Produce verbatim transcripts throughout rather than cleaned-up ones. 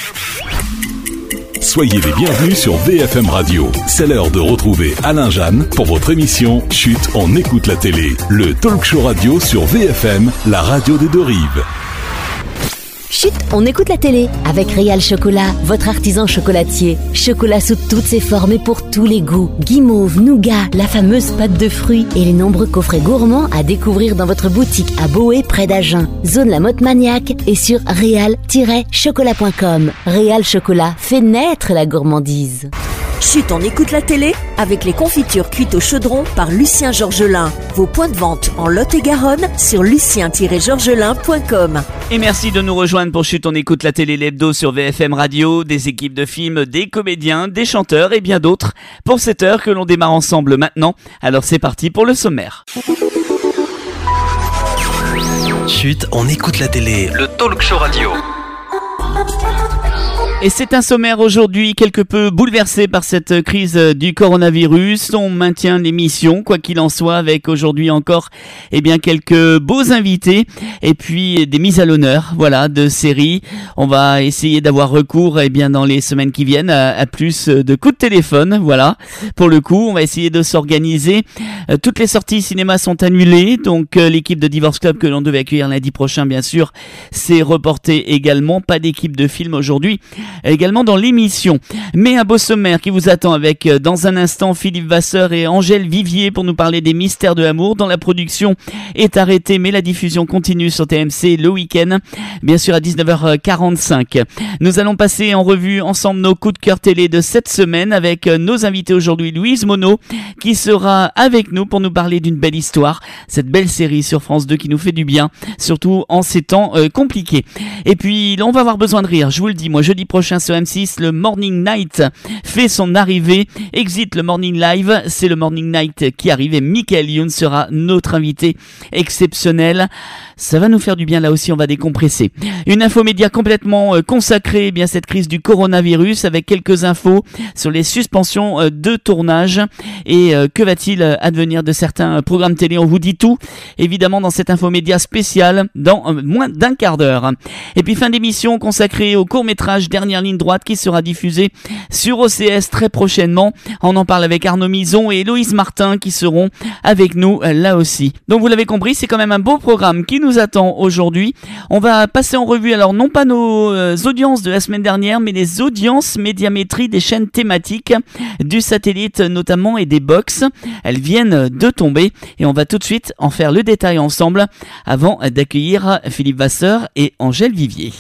Soyez les bienvenus sur V F M Radio. C'est l'heure de retrouver Alain Jeanne pour votre émission Chut, on écoute la télé. Le talk show radio sur V F M, la radio des deux rives. Chut, on écoute la télé avec Réal Chocolat, votre artisan chocolatier. Chocolat sous toutes ses formes et pour tous les goûts. Guimauve, nougat, la fameuse pâte de fruits et les nombreux coffrets gourmands à découvrir dans votre boutique à Boé près d'Agen. Zone La Motte Maniaque et sur réal tiret chocolat point com. Réal Chocolat fait naître la gourmandise. Chut, on écoute la télé avec les confitures cuites au chaudron par Lucien Georgelin. Vos points de vente en Lot-et-Garonne sur lucien tiret georgelin point com. Et merci de nous rejoindre pour Chut, on écoute la télé, l'hebdo sur V F M Radio, des équipes de films, des comédiens, des chanteurs et bien d'autres pour cette heure que l'on démarre ensemble maintenant. Alors c'est parti pour le sommaire. Chut, on écoute la télé, le talk show radio. Et c'est un sommaire aujourd'hui quelque peu bouleversé par cette crise du coronavirus. On maintient l'émission, quoi qu'il en soit, avec aujourd'hui encore eh bien quelques beaux invités et puis des mises à l'honneur, voilà, de séries. On va essayer d'avoir recours eh bien dans les semaines qui viennent à, à plus de coups de téléphone, voilà. Pour le coup, on va essayer de s'organiser. Euh, toutes les sorties cinéma sont annulées, donc euh, l'équipe de Divorce Club que l'on devait accueillir lundi prochain, bien sûr, s'est reportée également. Pas d'équipe de film aujourd'hui. Également dans l'émission. Mais un beau sommaire qui vous attend avec euh, dans un instant Philippe Vasseur et Angèle Vivier pour nous parler des mystères de l'amour dont la production est arrêtée mais la diffusion continue sur T M C le week-end, bien sûr à dix-neuf heures quarante-cinq. Nous allons passer en revue ensemble nos coups de cœur télé de cette semaine avec euh, nos invités aujourd'hui, Louise Monod qui sera avec nous pour nous parler d'une belle histoire, cette belle série sur France deux qui nous fait du bien, surtout en ces temps euh, compliqués. Et puis on va avoir besoin de rire, je vous le dis, moi jeudi prochain sur M six, le Morning Night fait son arrivée. Exit le Morning Live, c'est le Morning Night qui arrive et Michael Youn sera notre invité exceptionnel. Ça va nous faire du bien, là aussi on va décompresser. Une info média complètement euh, consacrée eh bien cette crise du coronavirus avec quelques infos sur les suspensions euh, de tournage et euh, que va-t-il advenir de certains programmes télé. On vous dit tout évidemment dans cette info média spéciale dans euh, moins d'un quart d'heure. Et puis fin d'émission consacrée au court-métrage Dernière ligne droite qui sera diffusé sur O C S très prochainement. On en parle avec Arnaud Mison et Héloïse Martin qui seront avec nous euh, là aussi. Donc vous l'avez compris, c'est quand même un beau programme qui nous attend aujourd'hui. On va passer en revue alors non pas nos euh, audiences de la semaine dernière mais les audiences médiamétrie des chaînes thématiques du satellite notamment et des box. Elles viennent de tomber et on va tout de suite en faire le détail ensemble avant d'accueillir Philippe Vasseur et Angèle Vivier.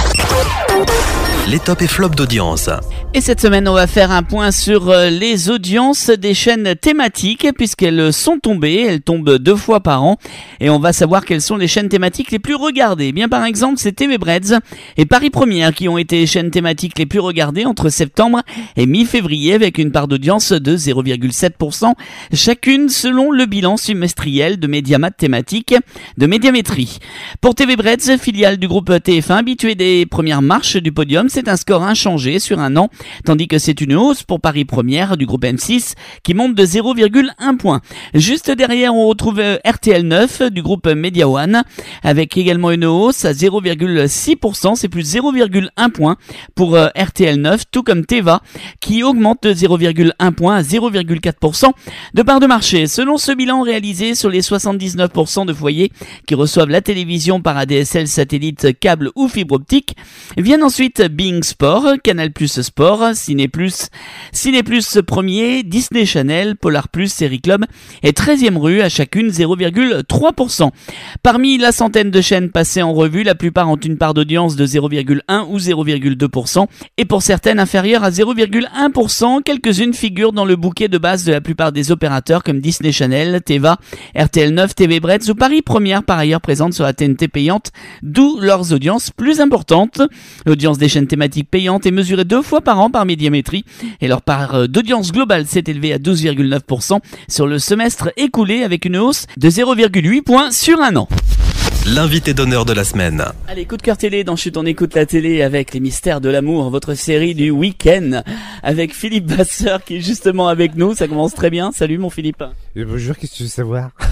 Les tops et flops d'audience. Et cette semaine, on va faire un point sur les audiences des chaînes thématiques puisqu'elles sont tombées, elles tombent deux fois par an et on va savoir quelles sont les chaînes thématiques les plus regardées. Eh bien par exemple, c'est T V Breads et Paris Première qui ont été les chaînes thématiques les plus regardées entre septembre et mi-février avec une part d'audience de zéro virgule sept pour cent chacune selon le bilan semestriel de Mediamat thématique de Médiamétrie. Pour T V Breads, filiale du groupe T F un, habitué des premières marches du podium, c'est un score inchangé sur un an, tandis que c'est une hausse pour Paris Première du groupe M six qui monte de zéro virgule un point. Juste derrière, on retrouve R T L neuf du groupe Media One avec également une hausse à zéro virgule six pour cent, c'est plus zéro virgule un point pour R T L neuf, tout comme Teva qui augmente de zéro virgule un point à zéro virgule quatre pour cent de part de marché. Selon ce bilan réalisé sur les soixante-dix-neuf pour cent de foyers qui reçoivent la télévision par A D S L, satellite, câble ou fibre optique, viennent ensuite Being Sport, Canal Plus Sport, Ciné Plus, Ciné Plus Premier, Disney Channel, Polar Plus, Série Club et treizième rue à chacune zéro virgule trois pour cent. Parmi la centaine de chaînes passées en revue, la plupart ont une part d'audience de zéro virgule un ou zéro virgule deux pour cent et pour certaines inférieures à zéro virgule un pour cent. Quelques-unes figurent dans le bouquet de base de la plupart des opérateurs comme Disney Channel, Teva, R T L neuf, T V Breads ou Paris Première, par ailleurs présentes sur la T N T payante, d'où leurs audiences plus importantes. L'audience des chaînes thématiques payantes est mesurée deux fois par an par Médiamétrie et leur part d'audience globale s'est élevée à douze virgule neuf pour cent sur le semestre écoulé avec une hausse de zéro virgule huit points sur un an. L'invité d'honneur de la semaine. Allez, coup de cœur télé dans Chut, on écoute la télé avec les mystères de l'amour, votre série du week-end avec Philippe Vasseur qui est justement avec nous. Ça commence très bien. Salut mon Philippe. Et bonjour, qu'est-ce que tu veux savoir?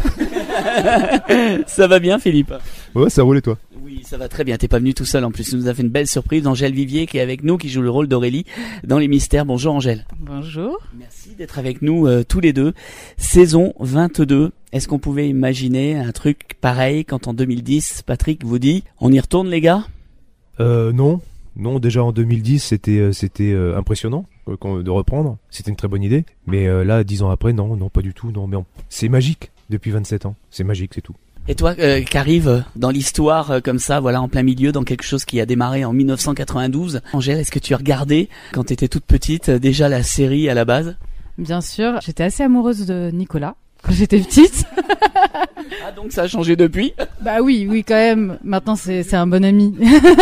Ça va bien, Philippe? Ouais, ça roule et toi? Oui, ça va très bien. T'es pas venu tout seul en plus. Tu nous as fait une belle surprise. Angèle Vivier qui est avec nous, qui joue le rôle d'Aurélie dans Les Mystères. Bonjour Angèle. Bonjour. Merci d'être avec nous euh, tous les deux. Saison vingt-deux. Est-ce qu'on pouvait imaginer un truc pareil quand en deux mille dix, Patrick vous dit « On y retourne les gars ?» Euh, non. Non, déjà en deux mille dix, c'était euh, c'était euh, impressionnant euh, de reprendre. C'était une très bonne idée. Mais euh, là, dix ans après, non, non, pas du tout. Non, mais on... c'est magique depuis vingt-sept ans. C'est magique, c'est tout. Et toi, euh, qui arrive dans l'histoire euh, comme ça, voilà, en plein milieu, dans quelque chose qui a démarré en dix-neuf cent quatre-vingt-douze. Angèle, est-ce que tu as regardé, quand tu étais toute petite, euh, déjà la série à la base? Bien sûr, j'étais assez amoureuse de Nicolas quand j'étais petite. Ah, donc ça a changé depuis? Bah oui, oui, quand même. Maintenant, c'est, c'est un bon ami.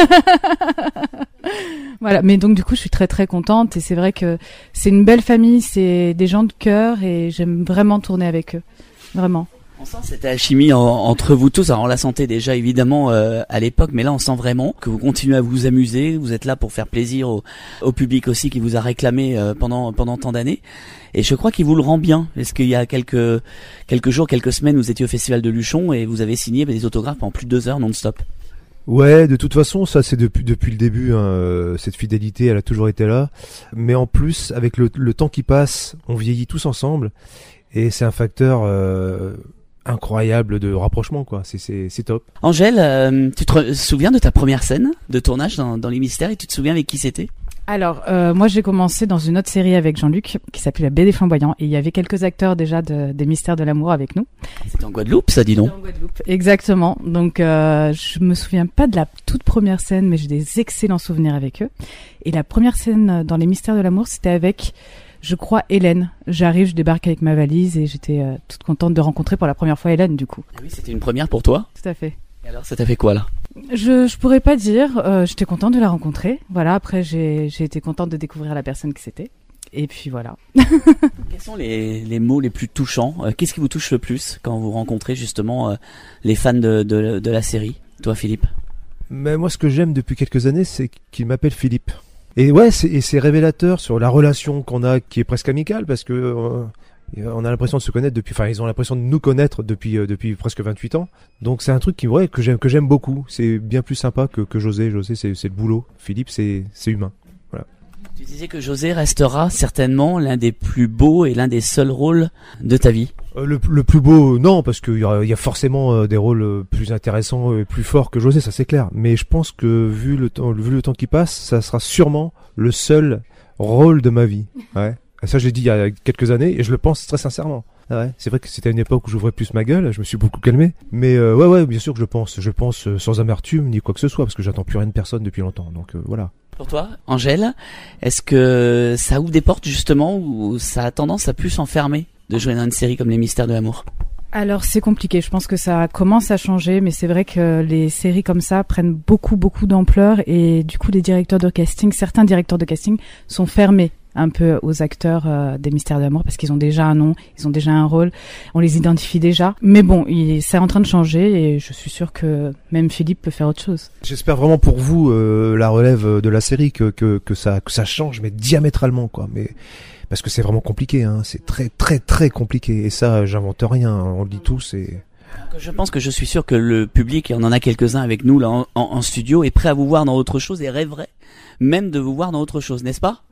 Voilà, mais donc du coup, je suis très très contente et c'est vrai que c'est une belle famille, c'est des gens de cœur et j'aime vraiment tourner avec eux, vraiment. On sent cette alchimie en, entre vous tous. Alors on la sentait déjà évidemment euh, à l'époque, mais là on sent vraiment que vous continuez à vous amuser. Vous êtes là pour faire plaisir au, au public aussi qui vous a réclamé euh, pendant pendant tant d'années. Et je crois qu'il vous le rend bien. Est-ce qu'il y a quelques quelques jours, quelques semaines, vous étiez au Festival de Luchon et vous avez signé des autographes pendant plus de deux heures non-stop? Ouais, de toute façon, ça c'est depuis depuis le début. Hein, cette fidélité, elle a toujours été là. Mais en plus, avec le, le temps qui passe, on vieillit tous ensemble, et c'est un facteur euh, incroyable de rapprochement, quoi. C'est c'est c'est top. Angèle, euh, tu te souviens de ta première scène de tournage dans, dans Les Mystères et tu te souviens avec qui c'était? Alors, euh, moi j'ai commencé dans une autre série avec Jean-Luc qui s'appelait La Baie des Flamboyants et il y avait quelques acteurs déjà de, des Mystères de l'amour avec nous. C'était en Guadeloupe, ça, dis donc. En Guadeloupe, exactement. Donc euh, je me souviens pas de la toute première scène, mais j'ai des excellents souvenirs avec eux. Et la première scène dans Les Mystères de l'amour, c'était avec, je crois, Hélène. J'arrive, je débarque avec ma valise et j'étais euh, toute contente de rencontrer pour la première fois Hélène, du coup. Ah oui, c'était une première pour toi? Tout à fait. Et alors, ça t'a fait quoi là? Je je pourrais pas dire. Euh, j'étais contente de la rencontrer. Voilà. Après, j'ai j'ai été contente de découvrir la personne que c'était. Et puis voilà. Quels sont les les mots les plus touchants? euh, Qu'est-ce qui vous touche le plus quand vous rencontrez justement euh, les fans de, de de la série? Toi, Philippe? Mais moi, ce que j'aime depuis quelques années, c'est qu'il m'appelle Philippe. Et ouais, c'est et c'est révélateur sur la relation qu'on a, qui est presque amicale, parce que euh, on a l'impression de se connaître depuis, enfin ils ont l'impression de nous connaître depuis euh, depuis presque vingt-huit ans. Donc c'est un truc qui ouais que j'aime que j'aime beaucoup. C'est bien plus sympa que que José. José c'est c'est le boulot. Philippe c'est c'est humain. Voilà. Tu disais que José restera certainement l'un des plus beaux et l'un des seuls rôles de ta vie. Euh, le le plus beau non, parce qu'il y a il y a forcément euh, des rôles euh, plus intéressants et plus forts que José, ça c'est clair. Mais je pense que vu le temps vu le temps qui passe, ça sera sûrement le seul rôle de ma vie. Ouais. Ça, je l'ai dit il y a quelques années et je le pense très sincèrement. Ah ouais, c'est vrai que c'était à une époque où j'ouvrais plus ma gueule, je me suis beaucoup calmé. Mais euh, ouais, ouais, bien sûr que je pense. Je pense euh, sans amertume ni quoi que ce soit, parce que j'attends plus rien de personne depuis longtemps. Donc euh, voilà. Pour toi, Angèle, est-ce que ça ouvre des portes justement ou ça a tendance à plus s'enfermer de jouer dans une série comme Les Mystères de l'amour? Alors c'est compliqué, je pense que ça commence à changer, mais c'est vrai que les séries comme ça prennent beaucoup beaucoup d'ampleur et du coup les directeurs de casting, certains directeurs de casting sont fermés un peu aux acteurs euh, des Mystères de l'amour parce qu'ils ont déjà un nom, ils ont déjà un rôle, on les identifie déjà. Mais bon, il, c'est en train de changer et je suis sûre que même Philippe peut faire autre chose. J'espère vraiment pour vous euh, la relève de la série que que que ça que ça change mais diamétralement quoi. Mais parce que c'est vraiment compliqué, hein. C'est très très très compliqué et ça j'invente rien, on le dit tous et. Je pense que je suis sûr que le public, et on en a quelques-uns avec nous là en, en, en studio, est prêt à vous voir dans autre chose et rêverait même de vous voir dans autre chose, n'est-ce pas?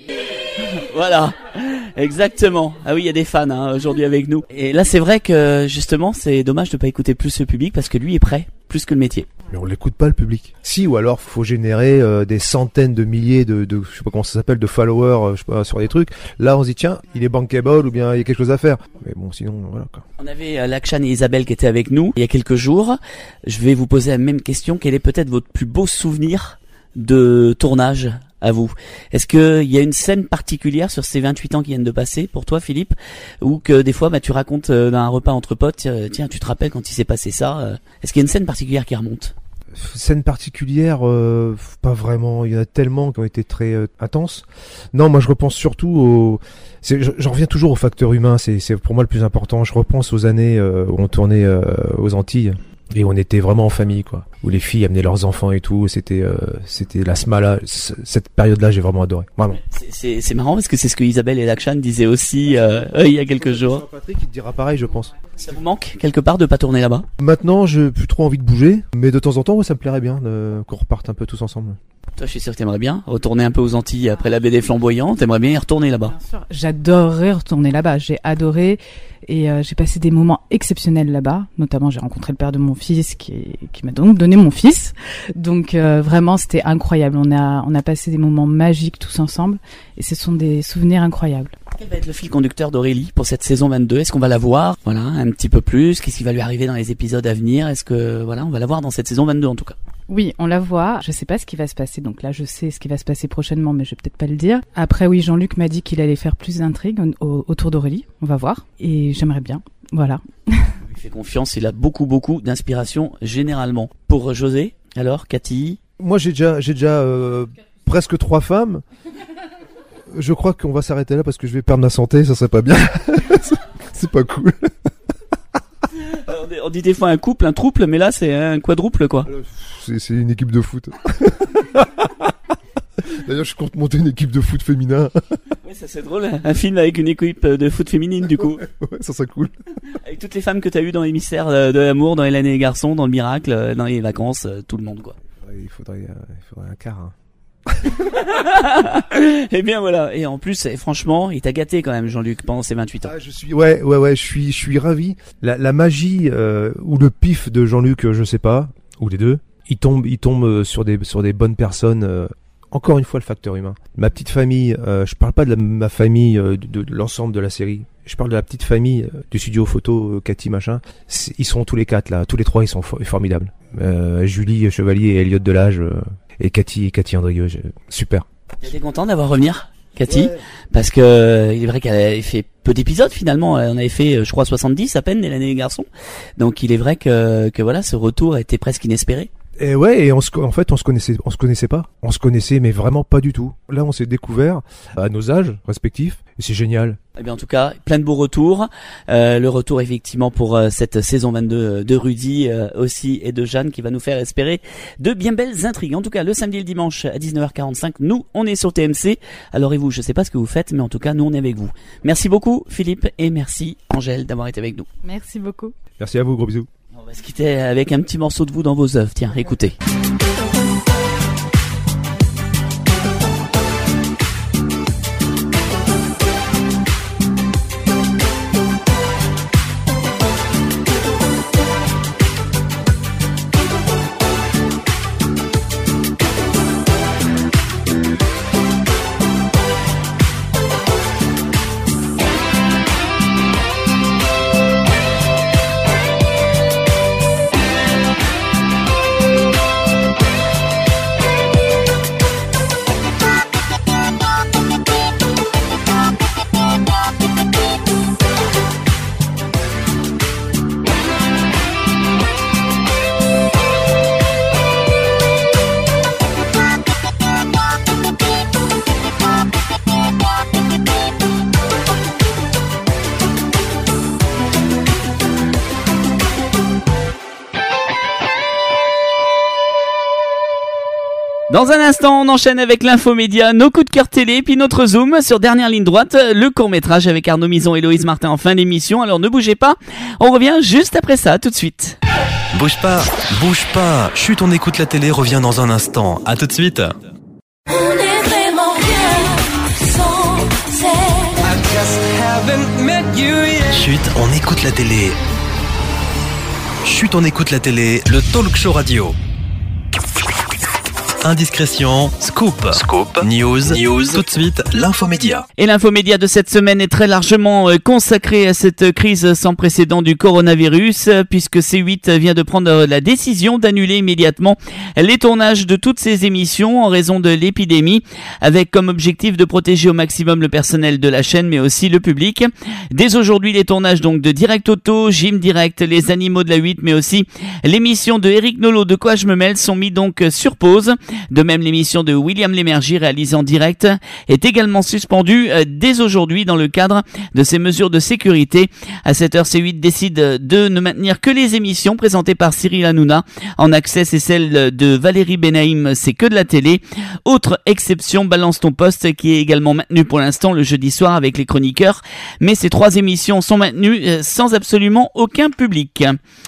Voilà, exactement. Ah oui, il y a des fans hein, aujourd'hui avec nous. Et là, c'est vrai que justement, c'est dommage de pas écouter plus ce public parce que lui est prêt, plus que le métier. Mais on l'écoute pas le public. Si, ou alors faut générer euh, des centaines de milliers de, de, je sais pas comment ça s'appelle, de followers, euh, je sais pas, sur des trucs. Là, on se dit tiens, il est bankable ou bien il y a quelque chose à faire. Mais bon, sinon, voilà quoi. On avait euh, Lakshan et Isabelle qui étaient avec nous il y a quelques jours. Je vais vous poser la même question. Quel est peut-être votre plus beau souvenir de tournage à vous? Est-ce que il y a une scène particulière sur ces vingt-huit ans qui viennent de passer pour toi, Philippe, ou que des fois bah tu racontes euh, dans un repas entre potes, euh, tiens, tu te rappelles quand il s'est passé ça euh, est-ce qu'il y a une scène particulière qui remonte? Scène particulière, euh, pas vraiment. Il y en a tellement qui ont été très euh, intenses. Non, moi je repense surtout au. C'est, j'en reviens toujours au facteur humain. C'est, c'est pour moi le plus important. Je repense aux années euh, où on tournait euh, aux Antilles. Et on était vraiment en famille, quoi. Où les filles amenaient leurs enfants et tout. C'était, euh, c'était la Smala. C- cette période-là, j'ai vraiment adoré. Vraiment. C'est, c'est, c'est marrant parce que c'est ce que Isabelle et Lakshan disaient aussi euh, euh, il y a quelques jours. Patrick, il te dira pareil, je pense. Ça vous manque quelque part de pas tourner là-bas? Maintenant, j'ai plus trop envie de bouger, mais de temps en temps, ouais, ça me plairait bien de, qu'on reparte un peu tous ensemble. Toi, je suis sûr que t'aimerais bien retourner un peu aux Antilles après la baie des Flamboyants. T'aimerais bien y retourner là-bas. Bien sûr, j'adorerais retourner là-bas. J'ai adoré et euh, j'ai passé des moments exceptionnels là-bas. Notamment, j'ai rencontré le père de mon fils qui, qui m'a donc donné mon fils. Donc euh, vraiment, c'était incroyable. On a on a passé des moments magiques tous ensemble et ce sont des souvenirs incroyables. Quel va être le fil conducteur d'Aurélie pour cette saison vingt-deux? Est-ce qu'on va la voir, voilà, un petit peu plus? Qu'est-ce qui va lui arriver dans les épisodes à venir? Est-ce que, voilà, on va la voir dans cette saison vingt-deux en tout cas? Oui, on la voit. Je sais pas ce qui va se passer. Donc là, je sais ce qui va se passer prochainement, mais je vais peut-être pas le dire. Après, oui, Jean-Luc m'a dit qu'il allait faire plus d'intrigues au- au- autour d'Aurélie. On va voir. Et j'aimerais bien. Voilà. On lui fait confiance, il a beaucoup, beaucoup d'inspiration généralement. Pour José, alors, Cathy? Moi, j'ai déjà, j'ai déjà euh, presque trois femmes. Je crois qu'on va s'arrêter là parce que je vais perdre ma santé, ça serait pas bien. C'est pas cool. On dit- On dit des fois un couple, un trouble, mais là c'est un quadruple quoi. C'est, c'est une équipe de foot. D'ailleurs, je compte monter une équipe de foot féminin. Ouais, ça c'est drôle, un film avec une équipe de foot féminine du coup. Ouais, ça serait cool. Avec toutes les femmes que t'as eues dans les mystères de l'amour, dans Hélène et les garçons, dans le miracle, dans les vacances, tout le monde quoi. Ouais, il faudrait, euh, il faudrait un quart. Hein. Et bien voilà, et en plus, eh, franchement, il t'a gâté quand même Jean-Luc pendant ses vingt-huit ans. Ah, je suis, ouais, ouais, ouais, je suis, je suis ravi. La, la magie euh, ou le pif de Jean-Luc, euh, je sais pas, ou les deux. Il tombe, il tombe euh, sur des, sur des bonnes personnes. Euh, encore une fois, le facteur humain. Ma petite famille. Euh, je parle pas de la, ma famille, euh, de, de l'ensemble de la série. Je parle de la petite famille euh, du studio photo, euh, Cathy machin. C'est, ils sont tous les quatre là, tous les trois, ils sont for- formidables. Euh, Julie Chevalier et Elliot Delage euh, et Cathy, Cathy Andrieux, je- super. T'es content d'avoir revenir, Cathy? Ouais. Parce que euh, il est vrai qu'elle avait fait peu d'épisodes finalement. On avait fait, euh, je crois, soixante-dix à peine, Hélène et les garçons. Donc il est vrai que, que voilà, ce retour était presque inespéré. Et ouais, et on se, co- en fait, on se connaissait, on se connaissait pas. On se connaissait, mais vraiment pas du tout. Là, on s'est découvert à nos âges respectifs, et c'est génial. Eh bien, en tout cas, plein de beaux retours. Euh, le retour, effectivement, pour euh, cette saison vingt-deux de Rudy euh, aussi et de Jeanne qui va nous faire espérer de bien belles intrigues. En tout cas, le samedi et le dimanche à dix-neuf heures quarante-cinq, nous, on est sur T M C. Alors, et vous, je sais pas ce que vous faites, mais en tout cas, nous, on est avec vous. Merci beaucoup, Philippe, et merci, Angèle, d'avoir été avec nous. Merci beaucoup. Merci à vous, gros bisous. On va se quitter avec un petit morceau de vous dans vos œuvres. Tiens, écoutez. Dans un instant, on enchaîne avec l'infomédia, nos coups de cœur télé, puis notre zoom sur dernière ligne droite, le court-métrage avec Arnaud Mison et Héloïse Martin en fin d'émission. Alors ne bougez pas, on revient juste après ça, tout de suite. Bouge pas, bouge pas. Chut, on écoute la télé, revient dans un instant. À tout de suite. On est vraiment bien sans cesse. Chut, on écoute la télé. Chut, on écoute la télé, le talk show radio. Indiscrétion, scoop, scoop, news, news, tout de suite, l'infomédia. Et l'infomédia de cette semaine est très largement euh, consacrée à cette crise sans précédent du coronavirus, euh, puisque C huit vient de prendre la décision d'annuler immédiatement les tournages de toutes ses émissions en raison de l'épidémie, avec comme objectif de protéger au maximum le personnel de la chaîne, mais aussi le public. Dès aujourd'hui, les tournages donc de Direct Auto, Gym Direct, Les Animaux de la huit, mais aussi l'émission de Eric Nolot de Quoi je me mêle sont mis donc sur pause. De même, l'émission de William Lémergie réalisée en direct est également suspendue dès aujourd'hui dans le cadre de ces mesures de sécurité. À sept heures, C huit décide de ne maintenir que les émissions présentées par Cyril Hanouna. En accès, c'est celle de Valérie Benaïm, c'est que de la télé. Autre exception, Balance ton poste, qui est également maintenue pour l'instant le jeudi soir avec les chroniqueurs. Mais ces trois émissions sont maintenues sans absolument aucun public.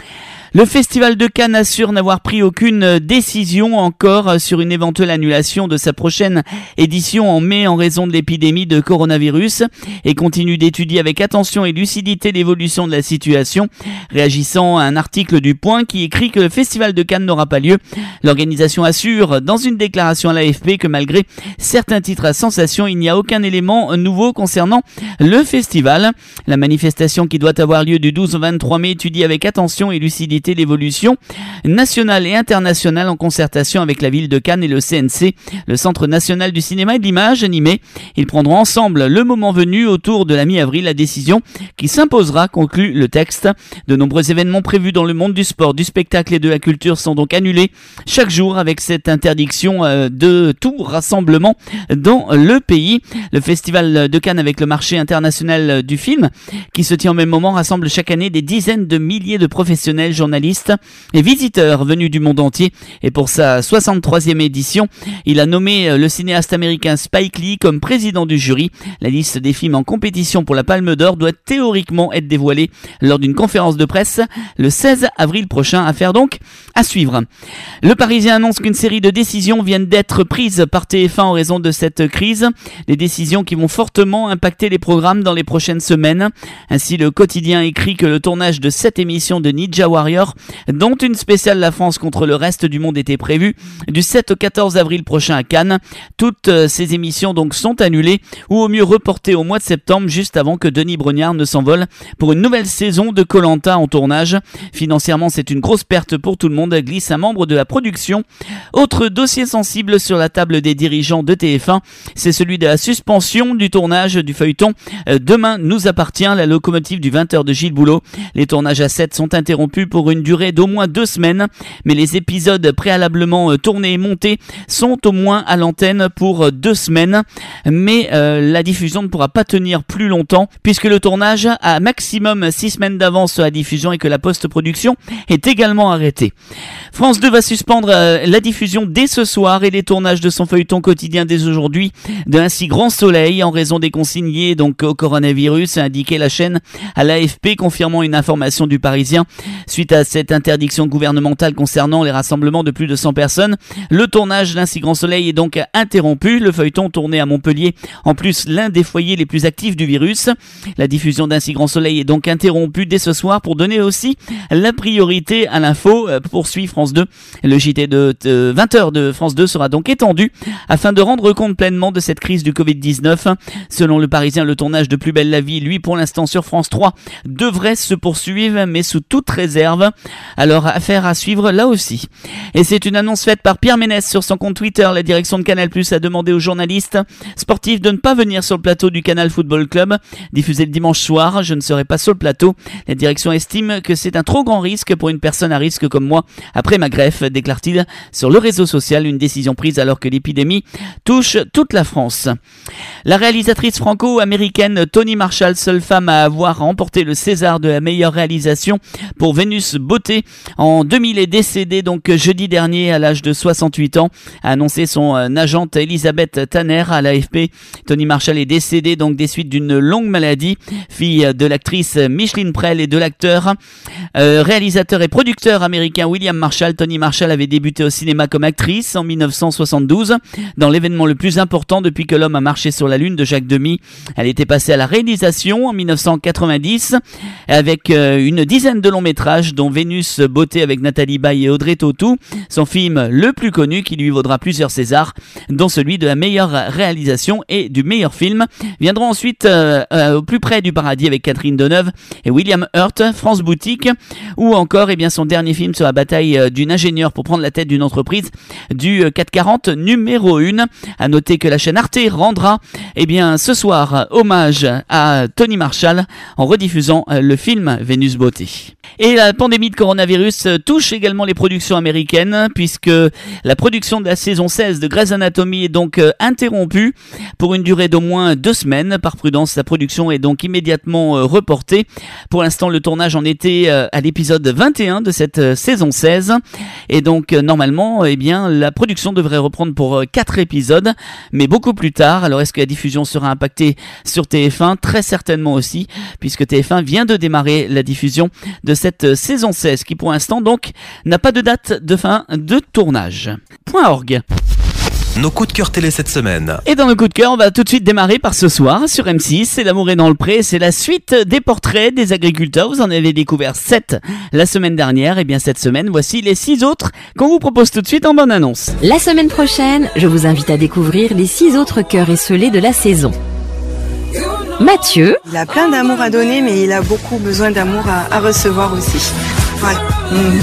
Le Festival de Cannes assure n'avoir pris aucune décision encore sur une éventuelle annulation de sa prochaine édition en mai en raison de l'épidémie de coronavirus et continue d'étudier avec attention et lucidité l'évolution de la situation. Réagissant à un article du Point qui écrit que le Festival de Cannes n'aura pas lieu, l'organisation assure dans une déclaration à l'A F P que malgré certains titres à sensation, il n'y a aucun élément nouveau concernant le festival. La manifestation qui doit avoir lieu du douze au vingt-trois mai étudie avec attention et lucidité l'évolution nationale et internationale en concertation avec la ville de Cannes et le C N C, le Centre national du cinéma et de l'image animée. Ils prendront ensemble le moment venu autour de la mi-avril la décision qui s'imposera, conclut le texte. De nombreux événements prévus dans le monde du sport, du spectacle et de la culture sont donc annulés chaque jour avec cette interdiction de tout rassemblement dans le pays. Le Festival de Cannes avec le marché international du film qui se tient au même moment rassemble chaque année des dizaines de milliers de professionnels, journalistes et visiteurs venus du monde entier. Et pour sa soixante-troisième édition, il a nommé le cinéaste américain Spike Lee comme président du jury. La liste des films en compétition pour la Palme d'Or doit théoriquement être dévoilée lors d'une conférence de presse le seize avril prochain. Affaire donc à suivre. Le Parisien annonce qu'une série de décisions viennent d'être prises par T F un en raison de cette crise. Des décisions qui vont fortement impacter les programmes dans les prochaines semaines. Ainsi, le quotidien écrit que le tournage de sept émissions de Ninja Warrior, dont une spéciale La France contre le reste du monde était prévue du sept au quatorze avril prochain à Cannes. Toutes ces émissions donc sont annulées ou au mieux reportées au mois de septembre, juste avant que Denis Brognard ne s'envole pour une nouvelle saison de Koh-Lanta en tournage. Financièrement, c'est une grosse perte pour tout le monde, glisse un membre de la production. Autre dossier sensible sur la table des dirigeants de T F un, c'est celui de la suspension du tournage du feuilleton Demain nous appartient, la locomotive du vingt heures de Gilles Boulot. Les tournages à sept sont interrompus pour une durée d'au moins deux semaines, mais les épisodes préalablement tournés et montés sont au moins à l'antenne pour deux semaines, mais euh, la diffusion ne pourra pas tenir plus longtemps puisque le tournage a maximum six semaines d'avance sur la diffusion et que la post-production est également arrêtée. France deux va suspendre euh, la diffusion dès ce soir et les tournages de son feuilleton quotidien dès aujourd'hui de Un si grand soleil en raison des consignes liées donc au coronavirus, a indiqué la chaîne à l'A F P, confirmant une information du Parisien. Suite à cette interdiction gouvernementale concernant les rassemblements de plus de cent personnes, le tournage d'Un si grand soleil est donc interrompu. Le feuilleton tourné à Montpellier, en plus l'un des foyers les plus actifs du virus. La diffusion d'Un si grand soleil est donc interrompue dès ce soir pour donner aussi la priorité à l'info, poursuit France deux. Le J T de vingt heures de France deux sera donc étendu afin de rendre compte pleinement de cette crise du covid dix-neuf. Selon le Parisien, le tournage de Plus belle la vie, lui pour l'instant sur France trois, devrait se poursuivre mais sous toute réserve. Alors affaire à suivre là aussi. Et c'est une annonce faite par Pierre Ménès sur son compte Twitter. La direction de Canal+ a demandé aux journalistes sportifs de ne pas venir sur le plateau du Canal Football Club diffusé le dimanche soir. Je ne serai pas sur le plateau. La direction estime que c'est un trop grand risque pour une personne à risque comme moi après ma greffe, déclare-t-il sur le réseau social. Une décision prise alors que l'épidémie touche toute la France. La réalisatrice franco-américaine Toni Marshall, seule femme à avoir remporté le César de la meilleure réalisation pour Vénus Beauté en deux mille, est décédée donc jeudi dernier à l'âge de soixante-huit ans, a annoncé son agente Elisabeth Tanner à l'A F P. Toni Marshall est décédée donc des suites d'une longue maladie, fille de l'actrice Micheline Prel et de l'acteur, euh, réalisateur et producteur américain William Marshall. Toni Marshall avait débuté au cinéma comme actrice en dix-neuf cent soixante-douze dans l'événement le plus important depuis que l'homme a marché sur la lune de Jacques Demy. Elle était passée à la réalisation en dix-neuf cent quatre-vingt-dix avec euh, une dizaine de longs métrages dont Vénus Beauté avec Nathalie Baye et Audrey Tautou, son film le plus connu qui lui vaudra plusieurs Césars, dont celui de la meilleure réalisation et du meilleur film. Viendront ensuite euh, euh, au plus près du paradis avec Catherine Deneuve et William Hurt, France Boutique, ou encore eh bien, son dernier film sur la bataille euh, d'une ingénieure pour prendre la tête d'une entreprise du euh, quatre cent quarante numéro un. À noter que la chaîne Arte rendra eh bien, ce soir hommage à Toni Marshall en rediffusant euh, le film Vénus Beauté. Et la pandémie pandémie de coronavirus touche également les productions américaines puisque la production de la saison seize de Grey's Anatomy est donc interrompue pour une durée d'au moins deux semaines. Par prudence, la production est donc immédiatement reportée. Pour l'instant, le tournage en était à l'épisode vingt et un de cette saison seize et donc normalement, eh bien, la production devrait reprendre pour quatre épisodes, mais beaucoup plus tard. Alors, est-ce que la diffusion sera impactée sur T F un? Très certainement aussi, puisque T F un vient de démarrer la diffusion de cette saison seize, qui pour l'instant donc n'a pas de date de fin de tournage. Point org. Nos coups de cœur télé cette semaine. Et dans nos coups de cœur, on va tout de suite démarrer par ce soir sur M six. C'est L'amour est dans le pré. C'est la suite des portraits des agriculteurs. Vous en avez découvert sept la semaine dernière. Et bien cette semaine, voici les six autres qu'on vous propose tout de suite en bonne annonce. La semaine prochaine, je vous invite à découvrir les six autres cœurs esselés de la saison. Mathieu. Il a plein d'amour à donner, mais il a beaucoup besoin d'amour à, à recevoir aussi. Ouais. Mmh.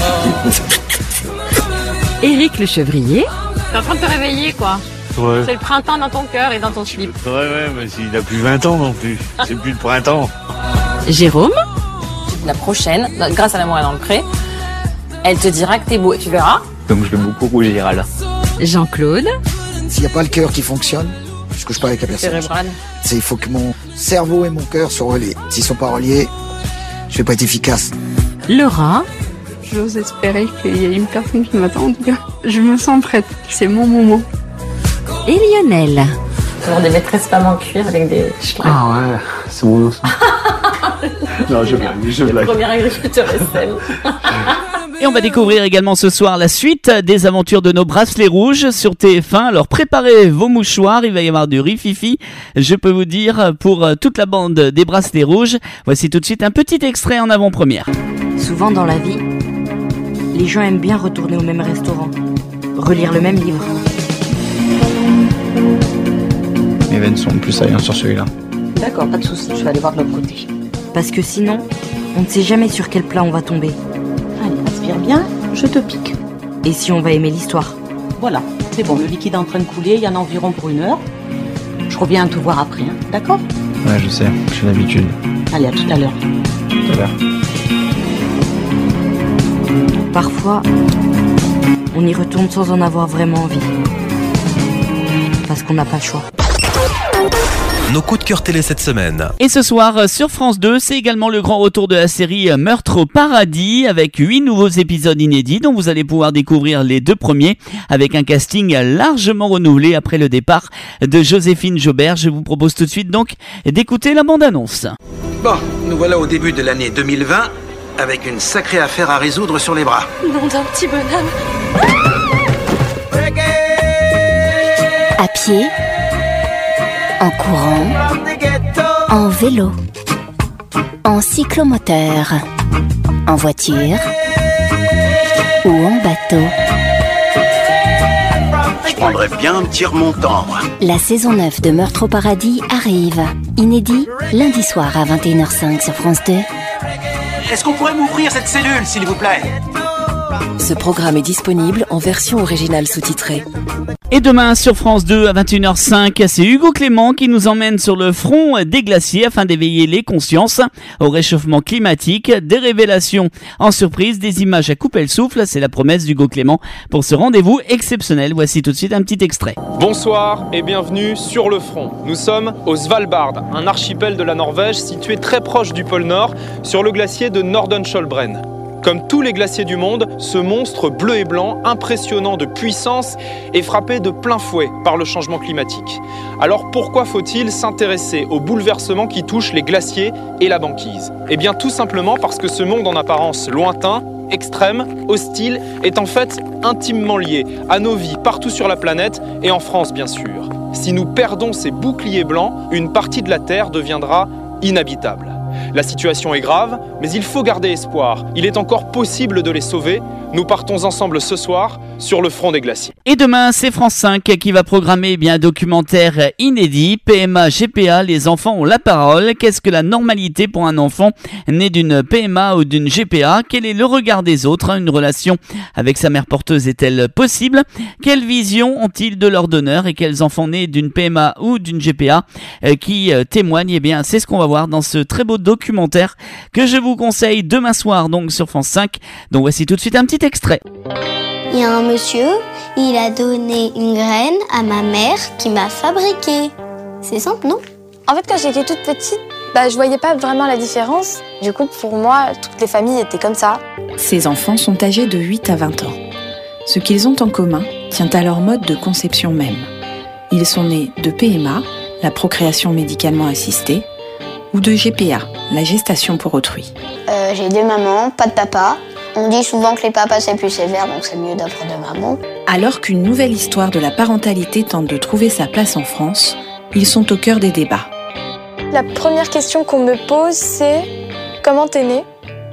Éric le chevrier. T'es en train de te réveiller, quoi. Ouais. C'est le printemps dans ton cœur et dans ton slip. Ouais, ouais, mais il a plus vingt ans non plus. C'est plus le printemps. Jérôme. La prochaine, grâce à l'amour est dans le pré, elle te dira que t'es beau et tu verras. Donc je vais beaucoup rougir alors. Jean-Claude. S'il n'y a pas le cœur qui fonctionne, je couche pas avec la personne. Cérébral. C'est, il faut que mon cerveau et mon cœur soient reliés. S'ils sont pas reliés, je vais pas être efficace. Laura. J'ose espérer qu'il y a une personne qui m'attend, en tout cas. Je me sens prête. C'est mon moment. Et Lionel. Toujours des maîtresses femmes en cuir avec des cheveux. Ah ouais, c'est mon os. Non, je blague, je blague. Le premier agriculteur S M. Et on va découvrir également ce soir la suite des aventures de nos bracelets rouges sur T F un. Alors préparez vos mouchoirs, il va y avoir du rififi, je peux vous dire, pour toute la bande des bracelets rouges. Voici tout de suite un petit extrait en avant-première. Souvent dans la vie, les gens aiment bien retourner au même restaurant, relire le même livre. Mes veines sont plus saillantes sur celui-là. D'accord, pas de soucis, je vais aller voir de l'autre côté. Parce que sinon, on ne sait jamais sur quel plat on va tomber. Allez, respire bien, je te pique. Et si on va aimer l'histoire. Voilà, c'est bon, le liquide est en train de couler, il y en a environ pour une heure. Je reviens te voir après, hein, d'accord? Ouais, je sais, j'ai l'habitude. Allez, à tout à l'heure. Tout à l'heure. Parfois, on y retourne sans en avoir vraiment envie. Parce qu'on n'a pas le choix. Nos coups de cœur télé cette semaine. Et ce soir sur France deux, c'est également le grand retour de la série Meurtre au paradis avec huit nouveaux épisodes inédits dont vous allez pouvoir découvrir les deux premiers avec un casting largement renouvelé après le départ de Joséphine Jobert. Je vous propose tout de suite donc d'écouter la bande-annonce. Bon, nous voilà au début de l'année deux mille vingt avec une sacrée affaire à résoudre sur les bras. Nom d'un petit bonhomme. À pied, en courant, en vélo, en cyclomoteur, en voiture ou en bateau. Je prendrais bien un petit remontant, moi. La saison neuf de Meurtre au paradis arrive. Inédit, lundi soir à vingt et une heures cinq sur France deux. Est-ce qu'on pourrait m'ouvrir cette cellule, s'il vous plaît? Ce programme est disponible en version originale sous-titrée. Et demain sur France deux à vingt et une heures cinq, c'est Hugo Clément qui nous emmène sur le front des glaciers afin d'éveiller les consciences au réchauffement climatique. Des révélations en surprise, des images à couper le souffle, c'est la promesse d'Hugo Clément pour ce rendez-vous exceptionnel. Voici tout de suite un petit extrait. Bonsoir et bienvenue sur le front. Nous sommes au Svalbard, un archipel de la Norvège situé très proche du pôle Nord, sur le glacier de Nordenskjoldbreen. Comme tous les glaciers du monde, ce monstre bleu et blanc, impressionnant de puissance, est frappé de plein fouet par le changement climatique. Alors pourquoi faut-il s'intéresser aux bouleversements qui touchent les glaciers et la banquise? Eh bien tout simplement parce que ce monde en apparence lointain, extrême, hostile, est en fait intimement lié à nos vies partout sur la planète et en France bien sûr. Si nous perdons ces boucliers blancs, une partie de la Terre deviendra inhabitable. La situation est grave, mais il faut garder espoir. Il est encore possible de les sauver. Nous partons ensemble ce soir sur le front des glaciers. Et demain, c'est France cinq qui va programmer eh bien, un documentaire inédit. P M A, G P A, les enfants ont la parole. Qu'est-ce que la normalité pour un enfant né d'une P M A ou d'une G P A? Quel est le regard des autres? Une relation avec sa mère porteuse est-elle possible? Quelle vision ont-ils de leur donneur? Et quels enfants nés d'une P M A ou d'une G P A euh, qui euh, témoignent? Eh bien, c'est ce qu'on va voir dans ce très beau documentaire documentaire que je vous conseille demain soir donc sur France cinq. Donc voici tout de suite un petit extrait. Il y a un monsieur, il a donné une graine à ma mère qui m'a fabriqué. C'est simple, non? En fait, quand j'étais toute petite, bah, je voyais pas vraiment la différence. Du coup, pour moi, toutes les familles étaient comme ça. Ces enfants sont âgés de huit à vingt ans. Ce qu'ils ont en commun tient à leur mode de conception même. Ils sont nés de P M A, la procréation médicalement assistée, ou de G P A, la gestation pour autrui. Euh, j'ai deux mamans, pas de papa. On dit souvent que les papas c'est plus sévère, donc c'est mieux d'avoir deux mamans. Alors qu'une nouvelle histoire de la parentalité tente de trouver sa place en France, ils sont au cœur des débats. La première question qu'on me pose, c'est comment t'es né?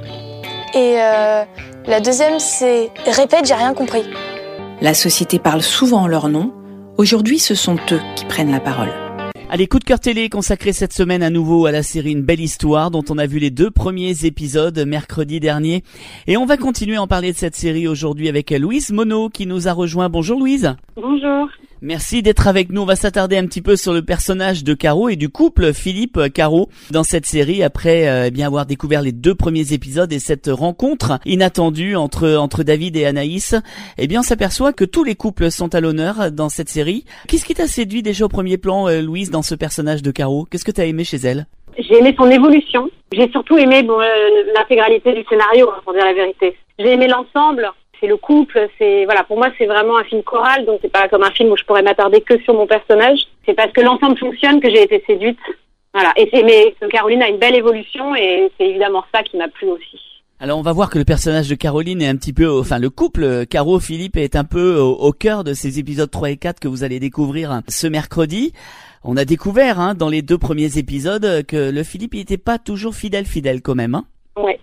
Et euh, la deuxième, c'est répète, j'ai rien compris. La société parle souvent en leur nom. Aujourd'hui, ce sont eux qui prennent la parole. Allez, coup de cœur télé consacré cette semaine à nouveau à la série Une belle histoire dont on a vu les deux premiers épisodes mercredi dernier. Et on va continuer à en parler de cette série aujourd'hui avec Louise Monod qui nous a rejoint. Bonjour Louise. Bonjour. Merci d'être avec nous. On va s'attarder un petit peu sur le personnage de Caro et du couple Philippe-Caro dans cette série après euh, eh bien avoir découvert les deux premiers épisodes et cette rencontre inattendue entre entre David et Anaïs. Eh bien, on s'aperçoit que tous les couples sont à l'honneur dans cette série. Qu'est-ce qui t'a séduit déjà au premier plan, euh, Louise, dans ce personnage de Caro? Qu'est-ce que t'as aimé chez elle? J'ai aimé son évolution. J'ai surtout aimé bon, euh, l'intégralité du scénario, pour dire la vérité. J'ai aimé l'ensemble. C'est le couple, c'est voilà, pour moi c'est vraiment un film choral, donc c'est pas comme un film où je pourrais m'attarder que sur mon personnage. C'est parce que l'ensemble fonctionne que j'ai été séduite. Voilà, et c'est mais Caroline a une belle évolution et c'est évidemment ça qui m'a plu aussi. Alors on va voir que le personnage de Caroline est un petit peu, enfin le couple Caro-Philippe est un peu au, au cœur de ces épisodes trois et quatre que vous allez découvrir ce mercredi. On a découvert hein, dans les deux premiers épisodes que le Philippe il était pas toujours fidèle fidèle quand même. Hein. Ouais.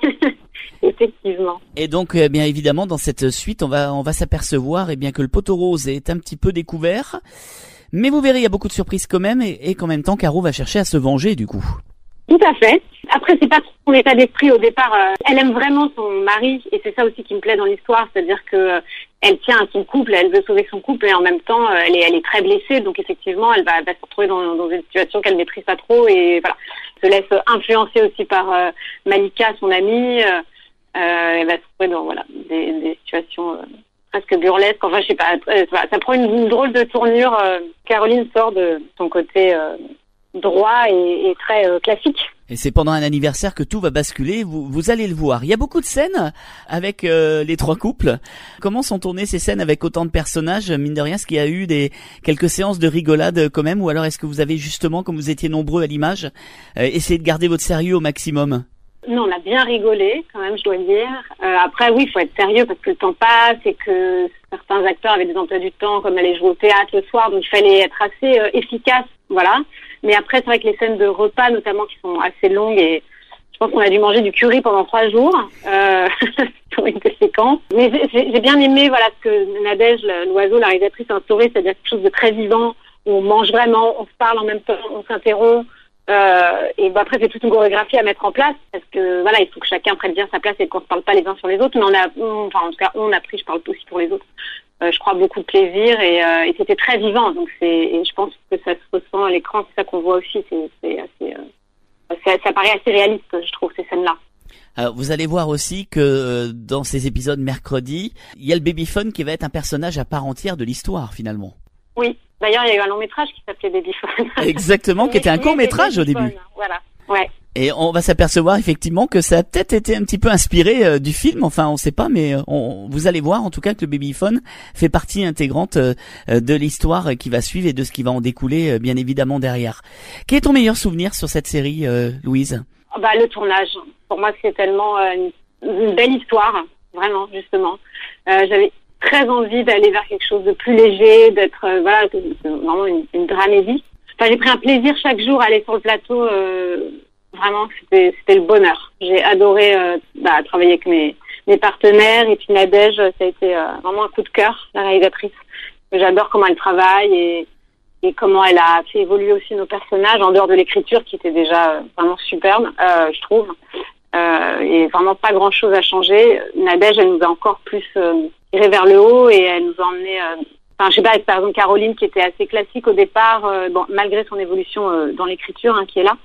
Effectivement. Et donc, eh bien évidemment, dans cette suite, on va on va s'apercevoir, eh bien que le poteau rose est un petit peu découvert, mais vous verrez, il y a beaucoup de surprises quand même, et, et qu'en même temps, Caro va chercher à se venger du coup. Tout à fait. Après, c'est pas son état d'esprit au départ. Euh, elle aime vraiment son mari, et c'est ça aussi qui me plaît dans l'histoire, c'est-à-dire que euh, elle tient à son couple, elle veut sauver son couple, et en même temps, euh, elle est elle est très blessée, donc effectivement, elle va, elle va se retrouver dans, dans une situation qu'elle maîtrise pas trop, et voilà, se laisse influencer aussi par euh, Malika, son amie. Euh, Euh, elle va se trouver dans voilà des, des situations euh, presque burlesques. Enfin, je sais pas. Euh, ça prend une, une drôle de tournure. Euh, Caroline sort de son côté euh, droit et, et très euh, classique. Et c'est pendant un anniversaire que tout va basculer. Vous, vous allez le voir. Il y a beaucoup de scènes avec euh, les trois couples. Comment sont tournées ces scènes avec autant de personnages? Mine de rien, est-ce qu'il y a eu des quelques séances de rigolade quand même, ou alors est-ce que vous avez justement, comme vous étiez nombreux à l'image, euh, essayé de garder votre sérieux au maximum? Non, on a bien rigolé, quand même, je dois dire. Euh, après, oui, il faut être sérieux parce que le temps passe et que certains acteurs avaient des emplois du temps, comme aller jouer au théâtre le soir, donc il fallait être assez euh, efficace, voilà. Mais après, c'est vrai que les scènes de repas, notamment, qui sont assez longues, et je pense qu'on a dû manger du curry pendant trois jours euh, pour une des séquences. Mais j'ai, j'ai bien aimé, voilà, ce que Nadège, l'oiseau, la réalisatrice, a instauré, c'est-à-dire quelque chose de très vivant, où on mange vraiment, on se parle en même temps, on s'interrompt. Euh, et bah après c'est toute une chorégraphie à mettre en place parce que voilà il faut que chacun prenne bien sa place et qu'on se parle pas les uns sur les autres, mais on a on, enfin en tout cas on a pris, je parle aussi pour les autres, euh, je crois beaucoup de plaisir et, euh, et c'était très vivant, donc c'est et je pense que ça se ressent à l'écran, c'est ça qu'on voit aussi, c'est, c'est assez euh, ça, ça paraît assez réaliste, je trouve, ces scènes là. Alors, vous allez voir aussi que euh, dans ces épisodes mercredi il y a le babyphone qui va être un personnage à part entière de l'histoire finalement. Oui. D'ailleurs, il y a eu un long métrage qui s'appelait Babyphone. Exactement, qui était un court métrage au début. Voilà, ouais. Et on va s'apercevoir effectivement que ça a peut-être été un petit peu inspiré euh, du film. Enfin, on sait pas, mais on, vous allez voir en tout cas que le Babyphone fait partie intégrante euh, de l'histoire qui va suivre et de ce qui va en découler euh, bien évidemment derrière. Quel est ton meilleur souvenir sur cette série, euh, Louise? Bah, le tournage. Pour moi, c'est tellement euh, une, une belle histoire, vraiment, justement. Euh, j'avais très envie d'aller vers quelque chose de plus léger, d'être euh, voilà, vraiment une, une dramédie. Enfin, j'ai pris un plaisir chaque jour à aller sur le plateau. Euh, vraiment, c'était, c'était le bonheur. J'ai adoré euh, bah, travailler avec mes, mes partenaires. Et puis Nadège, ça a été euh, vraiment un coup de cœur, la réalisatrice. J'adore comment elle travaille et, et comment elle a fait évoluer aussi nos personnages en dehors de l'écriture qui était déjà euh, vraiment superbe, euh, je trouve. Euh, et vraiment pas grand chose à changer. Nadège, elle nous a encore plus euh, tiré vers le haut et elle nous a emmené, euh, enfin je sais pas, par exemple Caroline qui était assez classique au départ, euh, bon, malgré son évolution euh, dans l'écriture hein, qui est là,